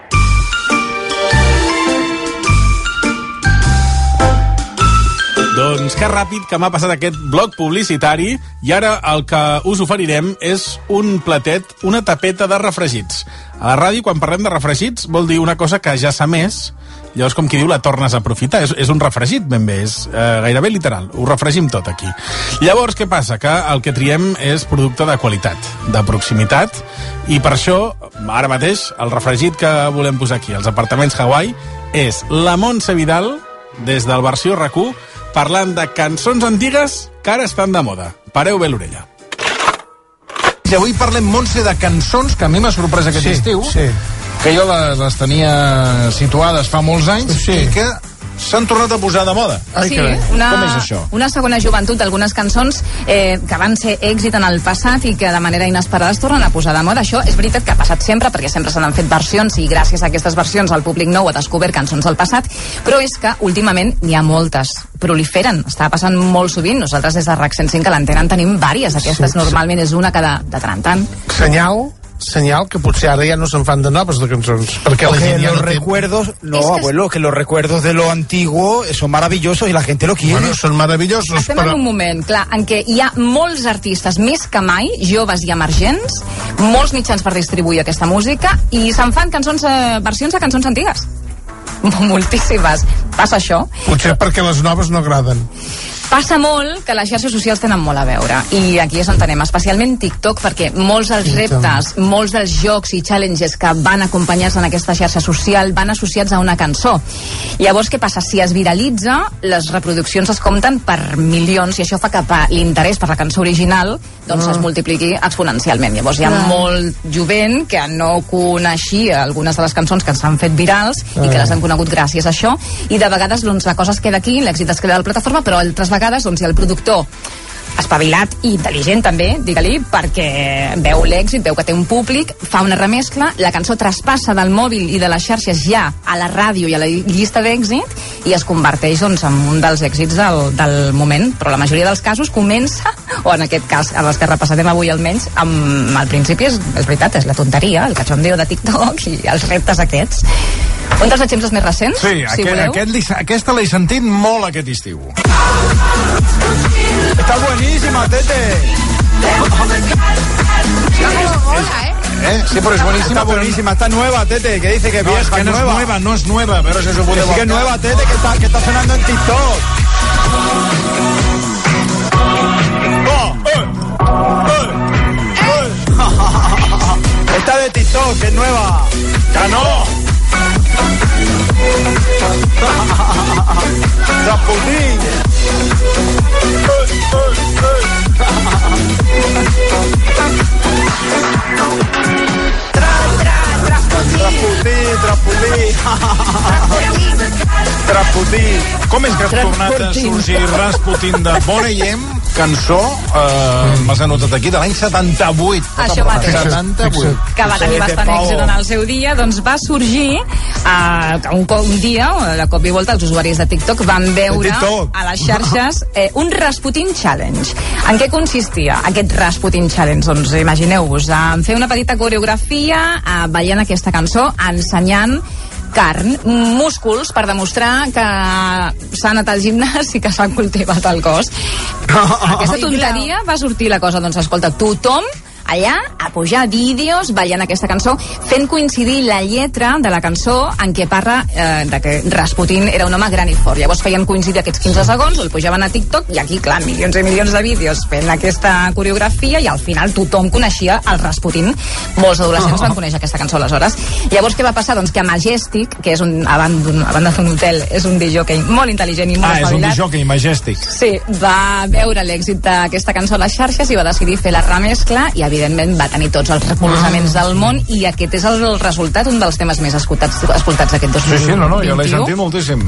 Doncs que ràpid que m'ha passat aquest bloc publicitari i ara el que us oferirem és un platet, una tapeta de refregits. A la ràdio, quan parlem de refregits, vol dir una cosa que ja s'ha més, llavors, com qui diu, la tornes a aprofitar. És un refregit, ben bé, és gairebé literal. Ho refregim tot aquí. Llavors, què passa? Que el que triem és producte de qualitat, de proximitat, i per això, ara mateix, el refregit que volem posar aquí, als Apartaments Hawaii, és la Montse Vidal, des del versió RAC1, parlant de cançons antigues que ara estan de moda. Pareu bé l'orella. I avui parlem, Montse, de cançons que a mi m'ha sorprès aquest estiu, que jo les tenia situades fa molts anys i que s'han tornat a posar de moda. Ai, com és això? Una segona joventut d'algunes cançons que van ser èxit en el passat i que de manera inesperada es tornen a posar de moda. Això és veritat que ha passat sempre, perquè sempre se n'han fet versions i gràcies a aquestes versions el públic nou ha descobert cançons del passat, però és que últimament n'hi ha moltes, proliferen, està passant molt sovint. Nosaltres des de RAC 105 a l'antena en tenim vàries, aquestes normalment és una cada de tant en tant. Senyal que potser ara ja no se'n fan de noves de cançons, perquè la gent ja los recuerdos, abuelo, que los recuerdos de lo antiguo son maravillosos y la gente lo quiere. Bueno, són maravillosos, estem en un moment, clar, en què hi ha molts artistes, més que mai, joves i emergents, molts mitjans per distribuir aquesta música, i se'n fan cançons, versions de cançons antigues. Moltíssimes. Passa això. Potser perquè les noves no agraden. Passa molt que les xarxes socials tenen molt a veure, i aquí és on tenem, especialment TikTok, perquè molts dels reptes, molts dels jocs i challenges que van acompanyats en aquesta xarxa social van associats a una cançó. Llavors, què passa? Si es viralitza, les reproduccions es compten per milions, i això fa que l'interès per la cançó original doncs es multipliqui exponencialment. Llavors hi ha molt jovent que no coneixia algunes de les cançons que s'han fet virals i que les han conegut gràcies a això, i de vegades doncs, la cosa es queda aquí, l'èxit es queda a la plataforma, però altres vegades doncs, hi ha el productor espavilat i intel·ligent també, digue-li, perquè veu l'èxit, veu que té un públic, fa una remescla, la cançó traspassa del mòbil i de les xarxes ja a la ràdio i a la llista d'èxit i es converteix doncs, en un dels èxits del moment, però la majoria dels casos comença, o en aquest cas, en els que repassarem avui almenys, al principi és veritat, és la tonteria, el cachondeo de TikTok i els reptes aquests. Un dels exemples més recents, sí, aquesta l'he sentit molt aquest estiu. Está buenísima, Tete. Sí, pero es buenísima. Está buenísima, está nueva, Tete, que dice que no, vieja, es que no es nueva, pero eso se puede decir que es nueva, Tete, que está sonando en TikTok. Esta de TikTok, que es nueva. ¡Que no! Rasputín. Rasputín. Com és que has tornat a sorgir Rasputín de Boneyem, cançó, m'has anotat aquí, de l'any 78. Això mateix. 78. Que va tenir bastant èxit en el seu dia, doncs va sorgir un dia, de cop i volta, els usuaris de TikTok van veure a les xarxes un Rasputin Challenge. En què consistia aquest Rasputin Challenge? Doncs imagineu-vos, fer una petita coreografia ballant aquesta cançó, ensenyant carn, músculs, per demostrar que s'ha anat al gimnàs i que s'ha cultivat el cos. Aquesta tonteria va sortir la cosa, doncs escolta, tothom allà a pujar vídeos ballant aquesta cançó, fent coincidir la lletra de la cançó en què parla de que Rasputin era un home gran i fort. Llavors feien coincidir aquests 15 segons, el pujaven a TikTok i aquí, clar, milions i milions de vídeos fent aquesta coreografia i al final tothom coneixia el Rasputin. Molts adolescents van conèixer aquesta cançó aleshores. Llavors què va passar? Doncs que Majestic, que és a banda d'un hotel, és un discjockey molt intel·ligent i molt espavilat. És un disjockey, Majestic. Sí, va veure l'èxit d'aquesta cançó a les xarxes i va decidir fer la remescla i evidentment va tenir tots els recolzaments del món i aquest és el resultat, un dels temes més escoltats d'aquest 2021. Sí, no, jo l'he sentit moltíssim.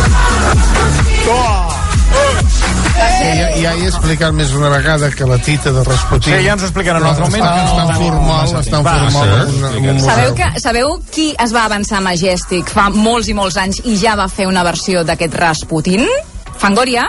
I ja he explicat més una vegada que la tita de Rasputin... Sí, ja ens ho explicaran en un altre moment. Està en formal. Sabeu qui es va avançar a Majestic fa molts i molts anys i ja va fer una versió d'aquest Rasputin? Fangoria?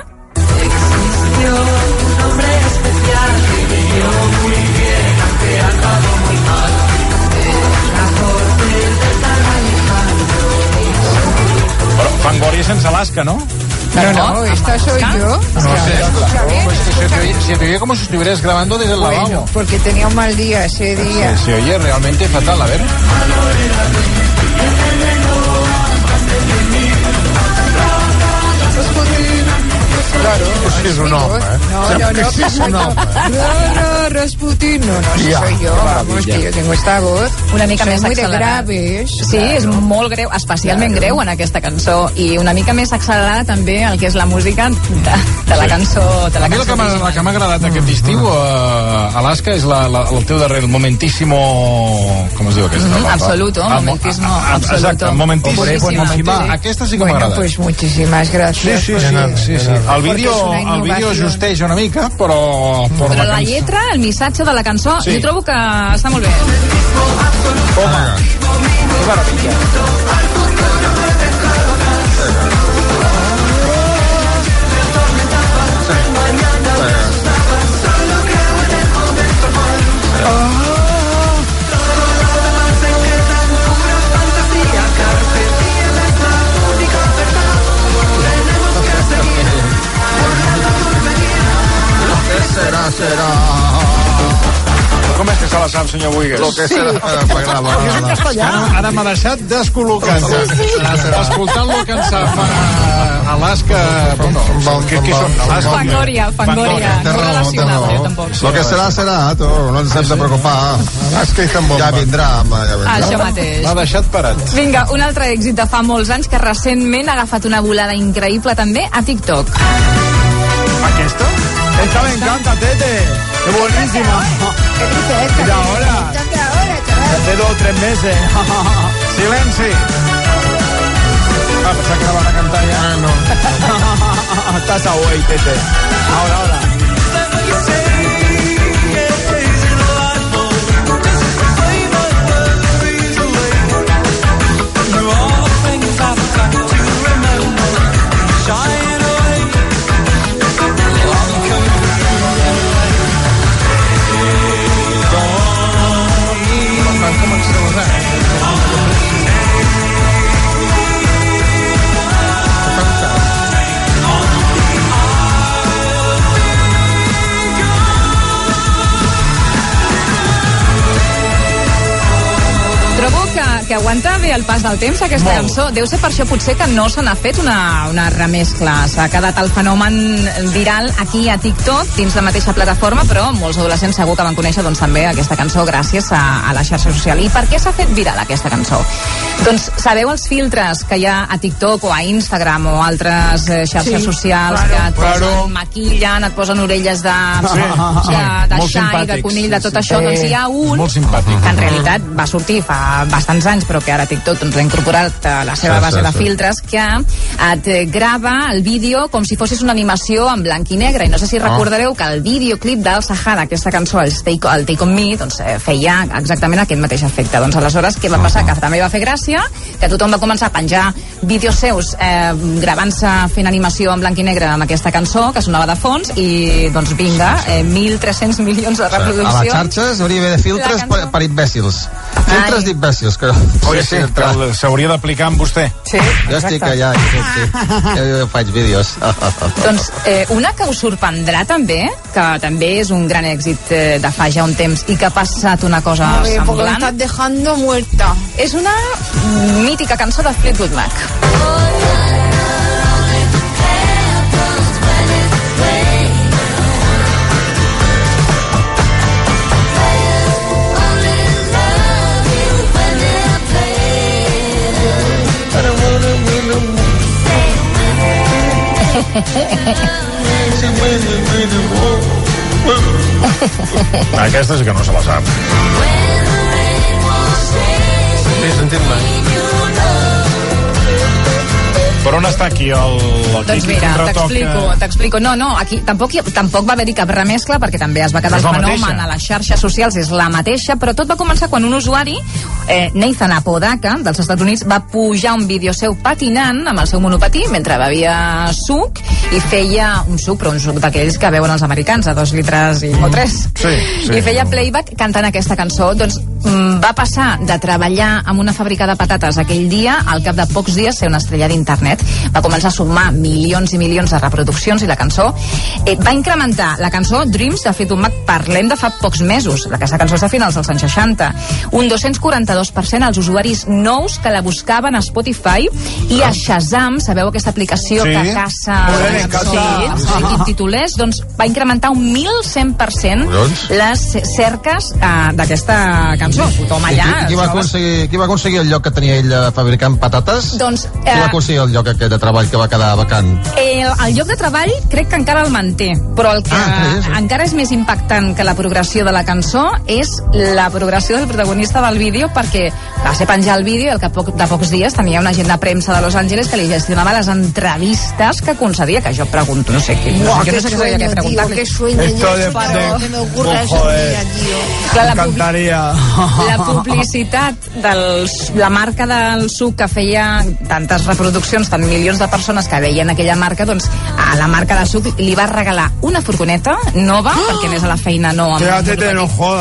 Però Fangoria sense l'Asca, ¿no? No, esta soy yo. No sé, pues se te oye como si estuvieras grabando desde el lavabo. Bueno, porque tenía un mal día ese día. Se oye realmente fatal, a ver. Claro, pues sí es un hombre, No, sí es un hombre. No, Rasputin, no, si soy yo, vamos, que yo tengo esta voz. Una mica més accelerada. Sí, és molt greu, especialment greu en aquesta cançó, i una mica més accelerada també el que és la música de la cançó. A mi la que m'ha agradat aquest estiu, Alaska, és el teu darrer, el momentíssimo... Com es diu aquest? Absoluto, momentísimo. Exacte, momentísimo. Aquesta sí que m'ha agradat. Bueno, pues muchísimas gracias. Sí. El vídeo justeix una mica, però la lletra, el missatge de la cançó, jo trobo que està molt bé. Home, que meravella. Serà. Com és que se la sap el senyor Buigas. Lo que serà. Ara m'ha deixat descol·locant. Escoltant-lo cansar fa Alaska... Qui són? Fangoria. No relacionada, jo tampoc. Lo que serà, tu. No ens hem de preocupar. Alaska i Zambomba. Ja vindrà. Això mateix. M'ha deixat parat. Vinga, un altre èxit de fa molts anys que recentment ha agafat una volada increïble també a TikTok. ¿Aquesta? Esta me encanta, Tete. Es buenísima. ¿Qué dice esta? ¿Y ahora? Hace 2 o 3 meses. Silenci. Pensava que la van a cantar ja. No. Estás a güey, Tete. Ahora. Que aguanta bé el pas del temps, aquesta cançó. Deu ser per això potser que no se n'ha fet una remescla. S'ha quedat el fenomen viral aquí a TikTok, dins la mateixa plataforma, però molts adolescents segur que van conèixer doncs, també aquesta cançó gràcies a la xarxa social. I per què s'ha fet viral aquesta cançó? Doncs sabeu els filtres que hi ha a TikTok o a Instagram o altres xarxes socials que et posen, maquillen, et posen orelles de xai, de conill, de tot això. Doncs hi ha un que en realitat va sortir fa bastants anys, però que ara TikTok doncs, ha incorporat a la seva base de filtres, que et grava el vídeo com si fossis una animació en blanc i negre. I no sé si recordareu que el videoclip del Sahara, aquesta cançó, el Take On Me, doncs, feia exactament aquest mateix efecte. Doncs aleshores, què va passar? Que també va fer gràcia, que tothom va començar a penjar vídeos seus gravant-se fent animació en blanc i negre amb aquesta cançó, que sonava de fons, i doncs vinga, 1.300 milions de reproduccions. A les xarxes hauria d'haver filtres per imbècils. Filtres d'imbècils, que... Oi, sí, s'hauria d'aplicar amb vostè. Sí, jo estic allà, jo faig vídeos. Doncs una que us sorprendrà també, que també és un gran èxit de fa ja un temps i que ha passat una cosa semblant. Porque me estás dejando muerta. És una mítica cançó de Fleetwood Mac. Aquesta sí que no se la sap. Sí, sentim-la. Per on està aquí el... Doncs mira, t'explico. No, aquí tampoc va haver-hi cap remescla, perquè també es va quedar el fenomen a les xarxes socials, és la mateixa, però tot va començar quan un usuari, Nathan Apodaca, dels Estats Units, va pujar un vídeo seu patinant amb el seu monopatí mentre bevia suc, i feia un suc, però un suc d'aquells que beuen els americans, a 2 litres o 3. I feia playback cantant aquesta cançó. Doncs va passar de treballar en una fàbrica de patates aquell dia, al cap de pocs dies ser una estrella d'internet. Va començar a sumar milions i milions de reproduccions, i la cançó va incrementar. La cançó Dreams de Fleetwood Mac, parlem de fa pocs mesos, aquesta cançó és de finals dels anys 60, un 242% als usuaris nous que la buscaven a Spotify i a Shazam, sabeu aquesta aplicació que caça quin títol és, doncs va incrementar un 1.100% les cerques d'aquesta cançó. Tothom allà. Qui va aconseguir el lloc que tenia ell fabricant patates? Doncs qui va aconseguir el lloc aquest de treball que va quedar vacant? El lloc de treball crec que encara el manté, però el que encara és més impactant que la progressió de la cançó és la progressió del protagonista del vídeo, perquè va ser penjar el vídeo i al cap de pocs dies tenia una agent de premsa de Los Angeles que li gestionava les entrevistes que concedia, que jo pregunto, no sé què sabia què preguntar-li. Qué sueño, que me ocurra eso un día, tío. Me encantaría. La publicitat de la marca del suc, que feia tantes reproduccions, tant milions de persones que veien aquella marca, doncs a la marca de suc li va regalar una furgoneta nova perquè anés a la feina no no joda.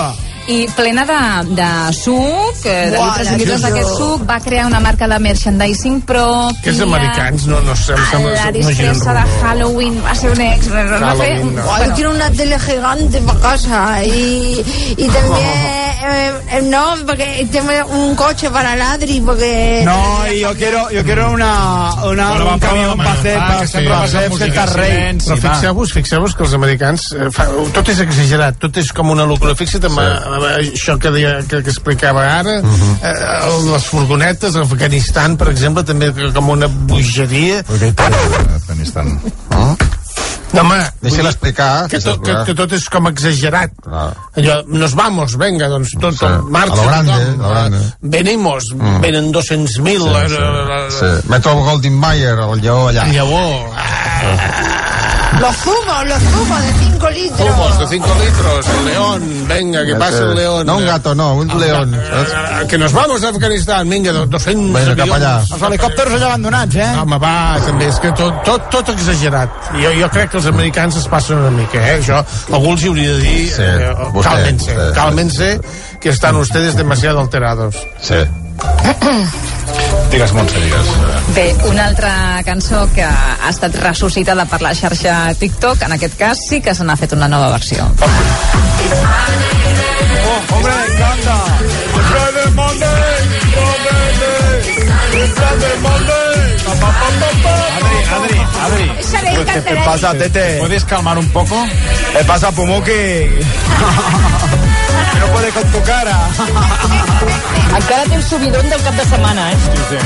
i plena de suc, de litres i litres d'aquest suc. Va crear una marca de merchandising pròpia. Que els americans no la disfressa de Halloween va ser un èxit. Yo quiero una tele gigante para casa y también no, porque tengo un coche para ladri, porque no, y yo quiero un camión para hacer Ferrari. Però fixeu-vos que els americans tot és exagerat, tot és com una locura. Fixa't amb això que explicava ara, les furgonetes, l'Afganistan, per exemple, també com una bogeria. Afganistan. No, home, deixa-la explicar que tot és com exagerat. Allò, nos vamos, venga, doncs tot marxa, venimos, venen 200.000. Meto el Golden Mayer, el lleó allà. El lleó. Los zumos de 5 litros. Zumos de 5 litros, el león, venga, que pase el león. No un gato, no, un león. Que nos vamos a Afganistán, vinga, 200 milions. Cap allà. Els helicòpters allà abandonats, Home, va, també, és que tot exagerat. Jo crec que els americans es passen una mica, Això, algú els hi hauria de dir, cálmense, que estan ustedes demasiado alterados. Sí. Digues, Montse, digues. Bé, una altra cançó que ha estat ressuscitada per la xarxa TikTok, en aquest cas sí que se n'ha fet una nova versió. Hombre, me encanta. Friday Monday. Adri. ¿Qué pasa, Tete? ¿Puedes calmar un poco? ¿Qué pasa, Pumuki? Que no puede con tu cara. Encara té el subidón del cap de setmana, Sí,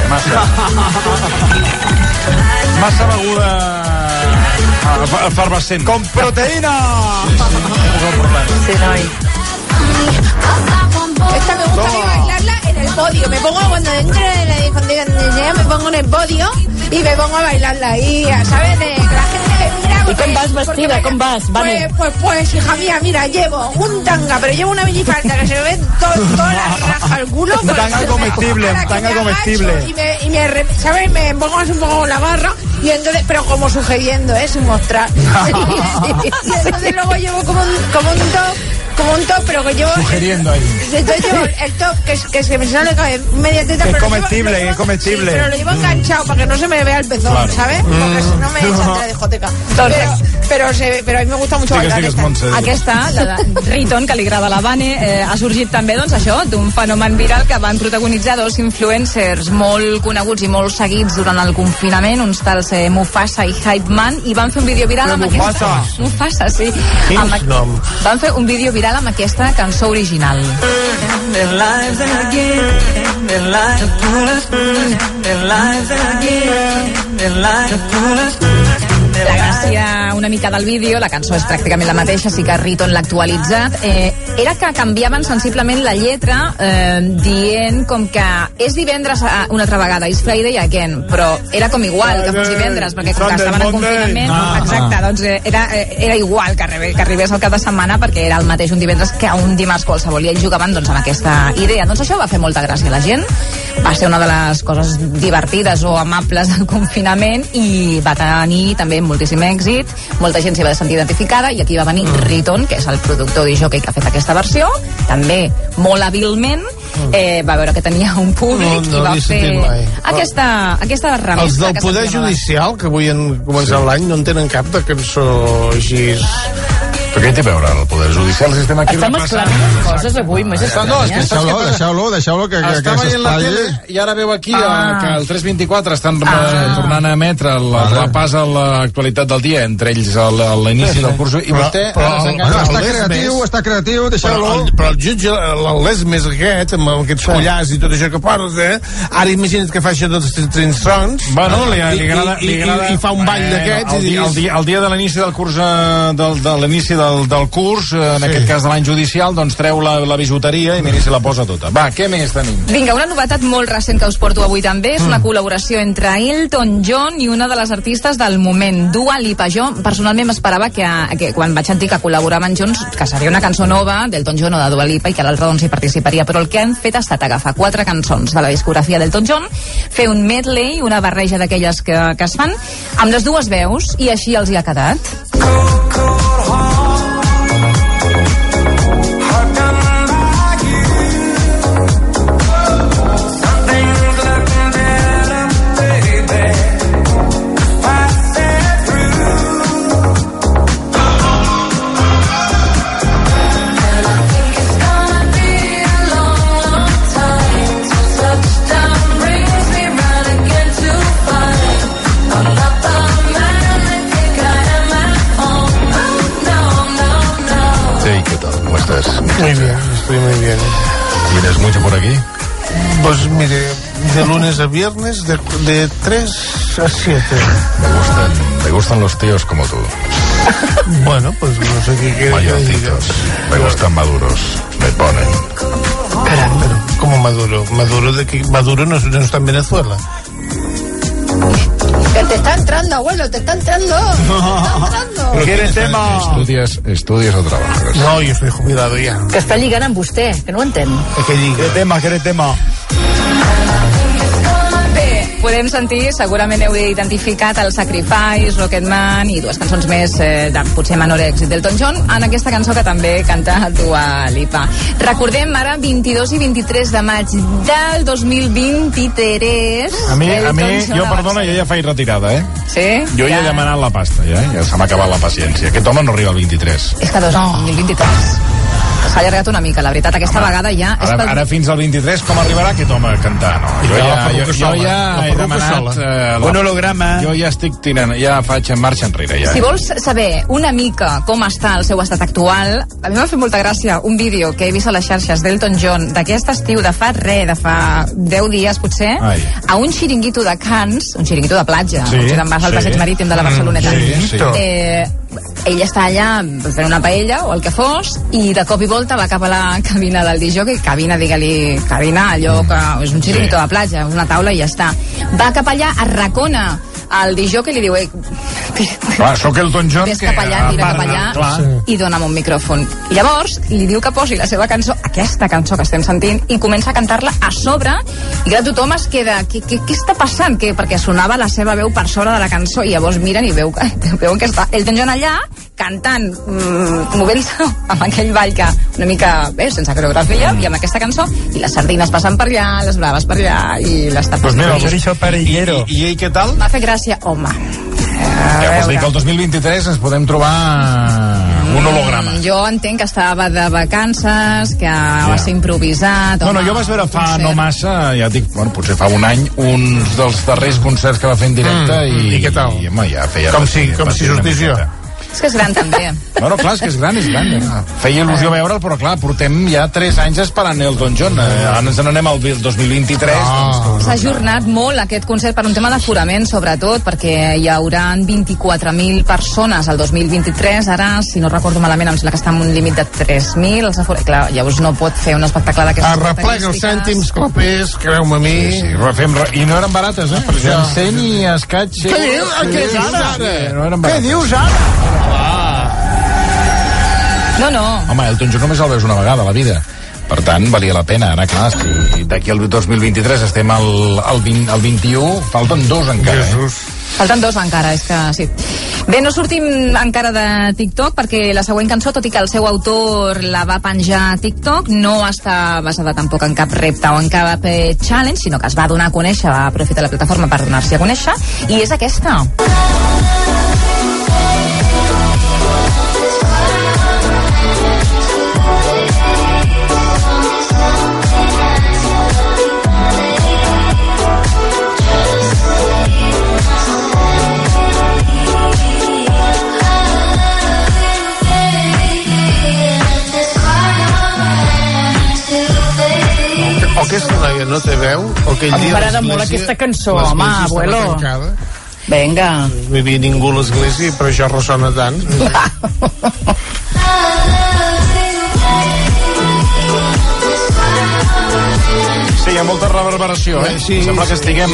massa beguda efervescent. Con proteïna! Sí, noi. Esta me gusta bailarla en el podio. Me pongo cuando entro en la discoteca, me pongo en el podio y me pongo a bailarla ahí, ¿sabes? Que la gente me mira. ¿Y cómo vas vestida? ¿Cómo vas? Vale. Pues, hija mía, mira, llevo un tanga, pero llevo una minifalda que se me ve toda la raja al culo. Un tanga comestible, ¿sabes? Me pongo así un poco la barra y entonces, pero como sugiriendo, sin mostrar. Y entonces luego llevo como un top, pero que llevo... Sugiriendo ahí. Entonces llevo el top, que se me sale media teta, que pero es comestible. Pero lo llevo enganchado para que no se me vea el pezón, claro. ¿Sabes? Porque si no me echan de la discoteca. Pero a mí me gusta mucho bailar aquesta, la de Riton, que li agrada a la Vane, ha sorgit també, doncs això, d'un fenomen viral que van protagonitzar dos influencers molt coneguts i molt seguits durant el confinament, uns tals Mufasa i Hype Man, i van fer un vídeo viral amb aquesta... Mufasa, sí. Van fer un vídeo viral amb aquesta cançó original. La gràcia una mica del vídeo, la cançó és pràcticament la mateixa, sí que Riton l'ha actualitzat, era que canviaven sensiblement la lletra dient com que és divendres una altra vegada, és Friday again, però era com igual que fos divendres, perquè com que estaven en confinament, exacte, doncs era igual que arribés al cap de setmana, perquè era el mateix un divendres que un dimarts qualsevol, i ells jugaven doncs amb aquesta idea. Doncs això va fer molta gràcia a la gent, va ser una de les coses divertides o amables del confinament i va tenir també moltíssim èxit, molta gent s'hi va sentir identificada, i aquí va venir Riton, que és el productor i jockey que ha fet aquesta versió, també molt hàbilment, va veure que tenia un públic i va fer aquesta remescla. Els del Poder Judicial, que avui han començat l'any, no en tenen cap de cançó així... Però què té a veure el Poder Judicial si estem aquí repassant? Estem mesclant les coses avui, més deixeu-lo que està veient la tele i ara veu aquí que el 324 estan tornant a emetre el repàs a l'actualitat del dia, entre ells l'inici del curs, i vostè està creatiu, deixeu-lo. Però el jutge, l'Esmes aquest, amb aquests collars i tot això que porta, ara imagina't que fa això dels trinstrons i fa un ball d'aquests. El dia de l'inici del curs, de l'inici del curs, en aquest cas de l'any judicial, doncs treu la bijuteria i mira si la posa tota. Va, què més tenim? Vinga, una novetat molt recent que us porto avui també, és una col·laboració entre Elton John i una de les artistes del moment, Dua Lipa. Jo personalment m'esperava que quan vaig sentir que col·laboraven junts, que seria una cançó nova d'Elton John o de Dua Lipa i que l'altra doncs hi participaria, però el que han fet ha estat agafar 4 cançons de la discografia d'Elton John, fer un medley, una barreja d'aquelles que es fan, amb les dues veus, i així els hi ha quedat. ¿Vienes mucho por aquí? Pues mire, de lunes a viernes, de 3 a 7. Me gustan los tíos como tú. Bueno, pues no sé qué quiere. Mayorcitos. Me gustan maduros. Me ponen. Caramba. ¿Cómo maduro? Maduro no está en Venezuela. Que te está entrando, abuelo, te está entrando. ¿Quieres tema? ¿Estudias o trabajas? No, yo estoy jubilado ya. Que està lligant amb vostè, que no ho entén. ¿Quieres tema? Bé, podem sentir, segurament heu identificat el Sacrifice, Rocketman i dues cançons més de potser menor èxit d'Elton John en aquesta cançó que també canta Dua Lipa. Recordem ara 22 i 23 de maig del 2023. A mi, jo ja faig retirada, Sí? Jo ja he demanat la pasta, ja se m'ha acabat la paciència. Aquest home no arriba al 23. És que 2023 s'ha allargat una mica, la veritat, aquesta vegada ja... Ara fins al 23 com arribarà aquest home a cantar, no? Jo ja he demanat... Un holograma. Jo ja estic tirant, ja faig en marxa enrere, ja. Si vols saber una mica com està el seu estat actual, a mi m'ha fet molta gràcia un vídeo que he vist a les xarxes d'Elton John d'aquest estiu, de fa 10 dies potser, a un xiringuito de Cans, un xiringuito de platja, potser te'n vas al passeig marítim de la Barceloneta. Ell està allà fent una paella o el que fos, i de cop i volta va cap a la cabina del disjockey, cabina, allò que és un xiringuito de platja, una taula i ja està. Va cap allà, arracona el disjockey i li diu soc Elton John, ves cap allà, tira cap allà i dona'm un micròfon. I llavors li diu que posi la seva cançó, aquesta cançó que estem sentint, i comença a cantar-la a sobre, i que tothom es queda què està passant? Perquè sonava la seva veu per sobre de la cançó, i llavors miren i veuen que està Elton John allà cantant, movent-se amb aquell ball que una mica sense coreografia, i amb aquesta cançó, i les sardines passen per allà, les braves per allà, i les tapes per allà. I ell què tal? M'ha fet gràcia, home. Ja vols dir que el 2023 ens podem trobar un holograma. Jo entenc que estava de vacances, que va ser improvisat. No, jo vaig veure fa no massa, ja dic, potser fa un any, uns dels darrers concerts que va fer en directe i què tal? Ja feia... Com si sortís jo. És que és gran també. No, clar, és que és gran. Feia il·lusió veure'l, però clar, portem ja 3 anys esperant Elton John. Ara ens n'anem al 2023. S'ha ajornat molt aquest concert per un tema d'aforament, sobretot, perquè hi haurà 24.000 persones al 2023. Ara, si no recordo malament, em sembla que està en un límit de 3.000. Clar, llavors no pot fer un espectacle d'aquestes característiques. Arreplega els cèntims, clapers, creu-me a mi. I no eren barates, Per això. 100 i escaig. Què dius ara? No. Home, Elton John només el veus una vegada a la vida. Per tant, valia la pena. Ara, clar, si d'aquí al 2023 estem al 21, falten 2 encara. Falten 2 encara, és que sí. Bé, no sortim encara de TikTok, perquè la següent cançó, tot i que el seu autor la va penjar a TikTok, no està basada tampoc en cap repte o en cap challenge, sinó que es va donar a conèixer, va aprofitar la plataforma per donar-s'hi a conèixer, i és aquesta. O aquesta noia no té veu, o aquell dia m'agrada molt aquesta cançó, home, abuelo. Vinga. No hi havia ningú a l'església, però això ressona tant. Sí, hi ha molta reverberació, Sembla que estiguem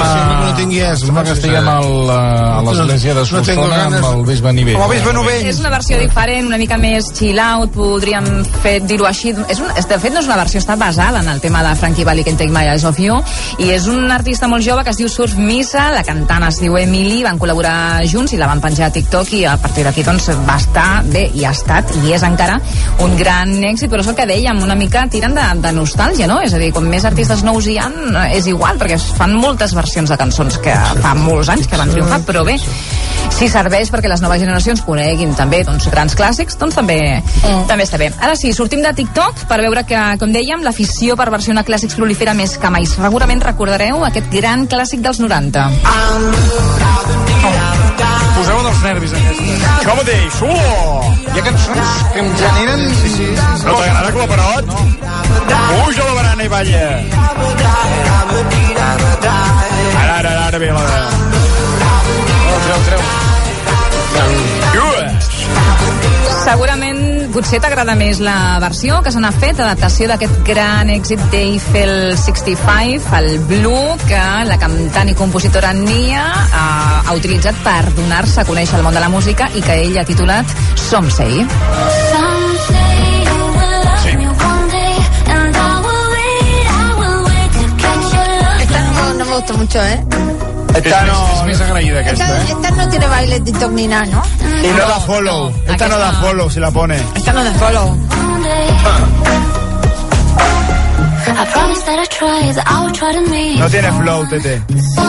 a l'església de Solsona amb el Bisbe Nivell. És una versió diferent, una mica més chill out, podríem dir-ho així. De fet, no és una versió, està basada en el tema de Frankie Valli, Can't Take My Eyes Off You, i és un artista molt jove que es diu Surf Misa, la cantant es diu Emily, van col·laborar junts i la van penjar a TikTok, i a partir d'aquí doncs va estar bé, i ha estat, i és encara un gran èxit, però és el que dèiem, una mica tiren de nostàlgia, no? És a dir, com més artistes nous hi ha, és igual, perquè es fan moltes versions de cançons que fa molts anys que van triomfar, però bé, si serveix perquè les noves generacions coneguin també grans clàssics, doncs també està bé. Ara sí, sortim de TikTok per veure que, com dèiem, l'afició per versionar clàssics prolifera més que mai. Segurament recordareu aquest gran clàssic dels 90. Poseu dels nervis aquesta. Això mateix, Hi ha cançons que em generen... No t'agrada Claperot? Puja la barana i balla. Ara ve la... Treu. Segurament potser t'agrada més la versió que se n'ha fet, adaptació d'aquest gran èxit d'Eiffel 65, el Blue, que la cantant i compositora Nia ha utilitzat per donar-se a conèixer al món de la música i que ell ha titulat Some Say. Esta no me gusta mucho, Esta es més agraïda, aquesta, Esta no tiene baile de TikTok ni nada, ¿no? Y no da follow. Esta no da follow si la pone. Esta no da follow. No tiene flow, Tete.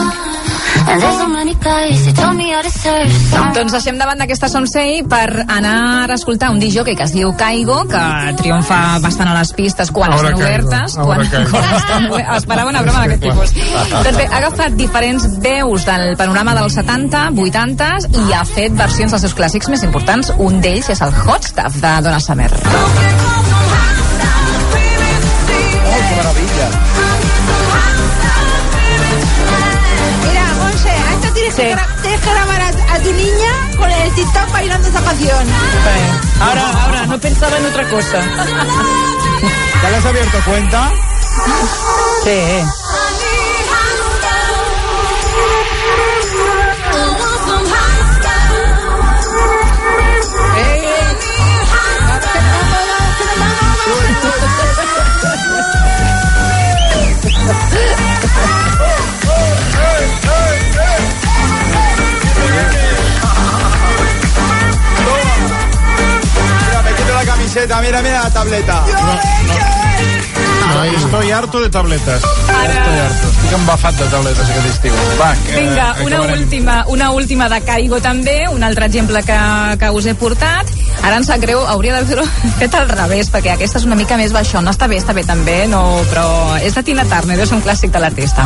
Doncs deixem davant d'aquesta Sonsei per anar a escoltar un DJ que es diu Kaigo, que triomfa bastant a les pistes quan estan obertes. Esperava una broma d'aquest tipus. Doncs bé, ha agafat diferents veus del panorama dels 70, 80 i ha fet versions dels seus clàssics més importants. Un d'ells és el Hot Stuff de Donna Summer. Oh, que meravella. Tienes que grabar a tu niña con el TikTok bailando esa canción. Ahora, no pensaba en otra cosa. ¿Ya le has abierto cuenta? Sí. Mira la tableta. No, estoy harto de tabletes. Estic embafat de tabletes aquest estiu. Va, Vinga, una última de Kaigo també, un altre exemple que us he portat. Ara em sap greu, hauria d'haver-ho fet al revés, perquè aquesta és una mica més baixona. Està bé també, no, però és de Tina Turner, és un clàssic de l'artista.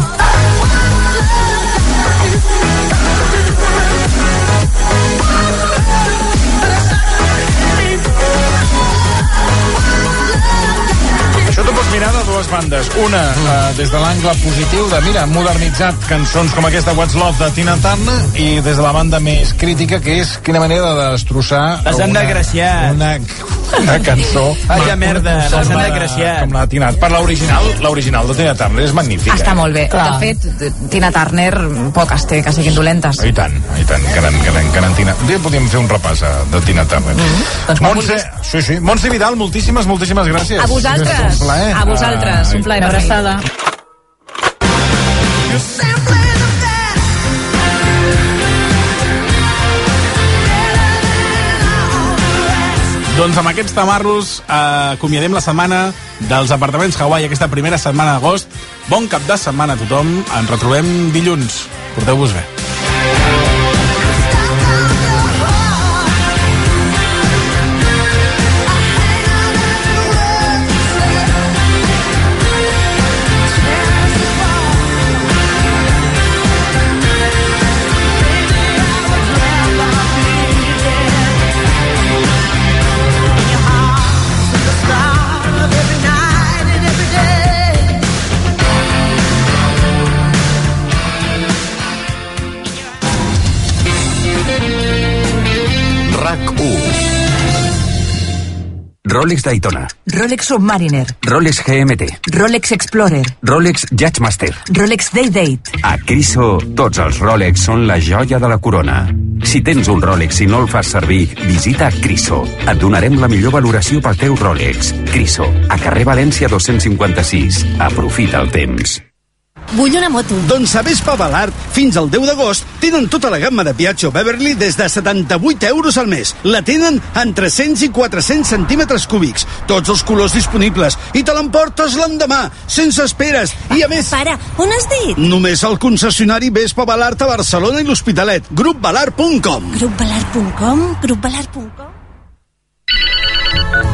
Això t'ho pots mirar de dues bandes. Una, des de l'angle positiu de, mira, han modernitzat cançons com aquesta What's Love de Tina Turner, i des de la banda més crítica, que és quina manera de destrossar les han desgraciat. Una cançó. Vaya merda, les han desgraciat. Com la Tina. Per l'original de Tina Turner és magnífica. Està molt bé. De fet, Tina Turner poques té que siguin dolentes. I tant, gran Tina. Un dia podíem fer un repàs de Tina Turner. Montse Vidal, moltíssimes gràcies. A vosaltres. A vosaltres. Un plaer. Una abraçada. Doncs amb aquests tamarros acomiadem la setmana dels apartaments Hawaii, aquesta primera setmana d'agost. Bon cap de setmana a tothom. Ens retrobem dilluns. Porteu-vos bé. Rolex Daytona, Rolex Submariner, Rolex GMT, Rolex Explorer, Rolex Judgemaster, Rolex Day-Date. A Criso, tots els Rolex són la joia de la corona. Si tens un Rolex i no el fas servir, visita Criso. Et donarem la millor valoració pel teu Rolex. Criso, a carrer València 256. Aprofita el temps. Vull una moto. Doncs a Vespa Balart, fins al 10 d'agost, tenen tota la gamma de Piaggio Beverly des de 78 euros al mes. La tenen en 300 i 400 centímetres cúbics. Tots els colors disponibles. I te l'emportes l'endemà, sense esperes. I a més... Pare, on has dit? Només al concessionari Vespa Balart a Barcelona i l'Hospitalet. GrupBalart.com. GrupBalart.com? GrupBalart.com?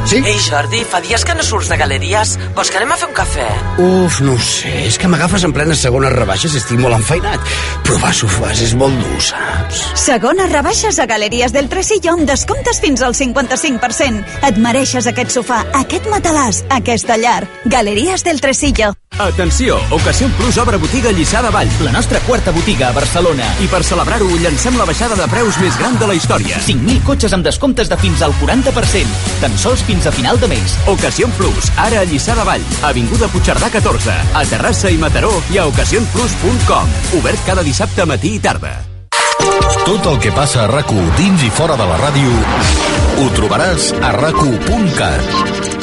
Sí? Ei, Jordi, fa dies que no surts de galeries. Vols que anem a fer un cafè? Uf, no ho sé, és que m'agafes en plenes segones rebaixes i estic molt enfeinat. Provar sofàs és molt dur, saps? Segones rebaixes a Galeries del Tresillo amb descomptes fins al 55%. Et mereixes aquest sofà, aquest matalàs, aquesta llar. Galeries del Tresillo. Atenció, Ocasión Plus obre botiga a Lliçà de Vall, la nostra quarta botiga a Barcelona. I per celebrar-ho, llancem la baixada de preus més gran de la història. 5.000 cotxes amb descomptes de fins al 40%, tan sols fins a final de mes. Ocasión Plus, ara a Lliçà de Vall, avinguda Puigcerdà 14, a Terrassa i Mataró i a ocasionplus.com. Obert cada dissabte matí i tarda. Tot el que passa a RAC1 dins i fora de la ràdio ho trobaràs a rac1.cat.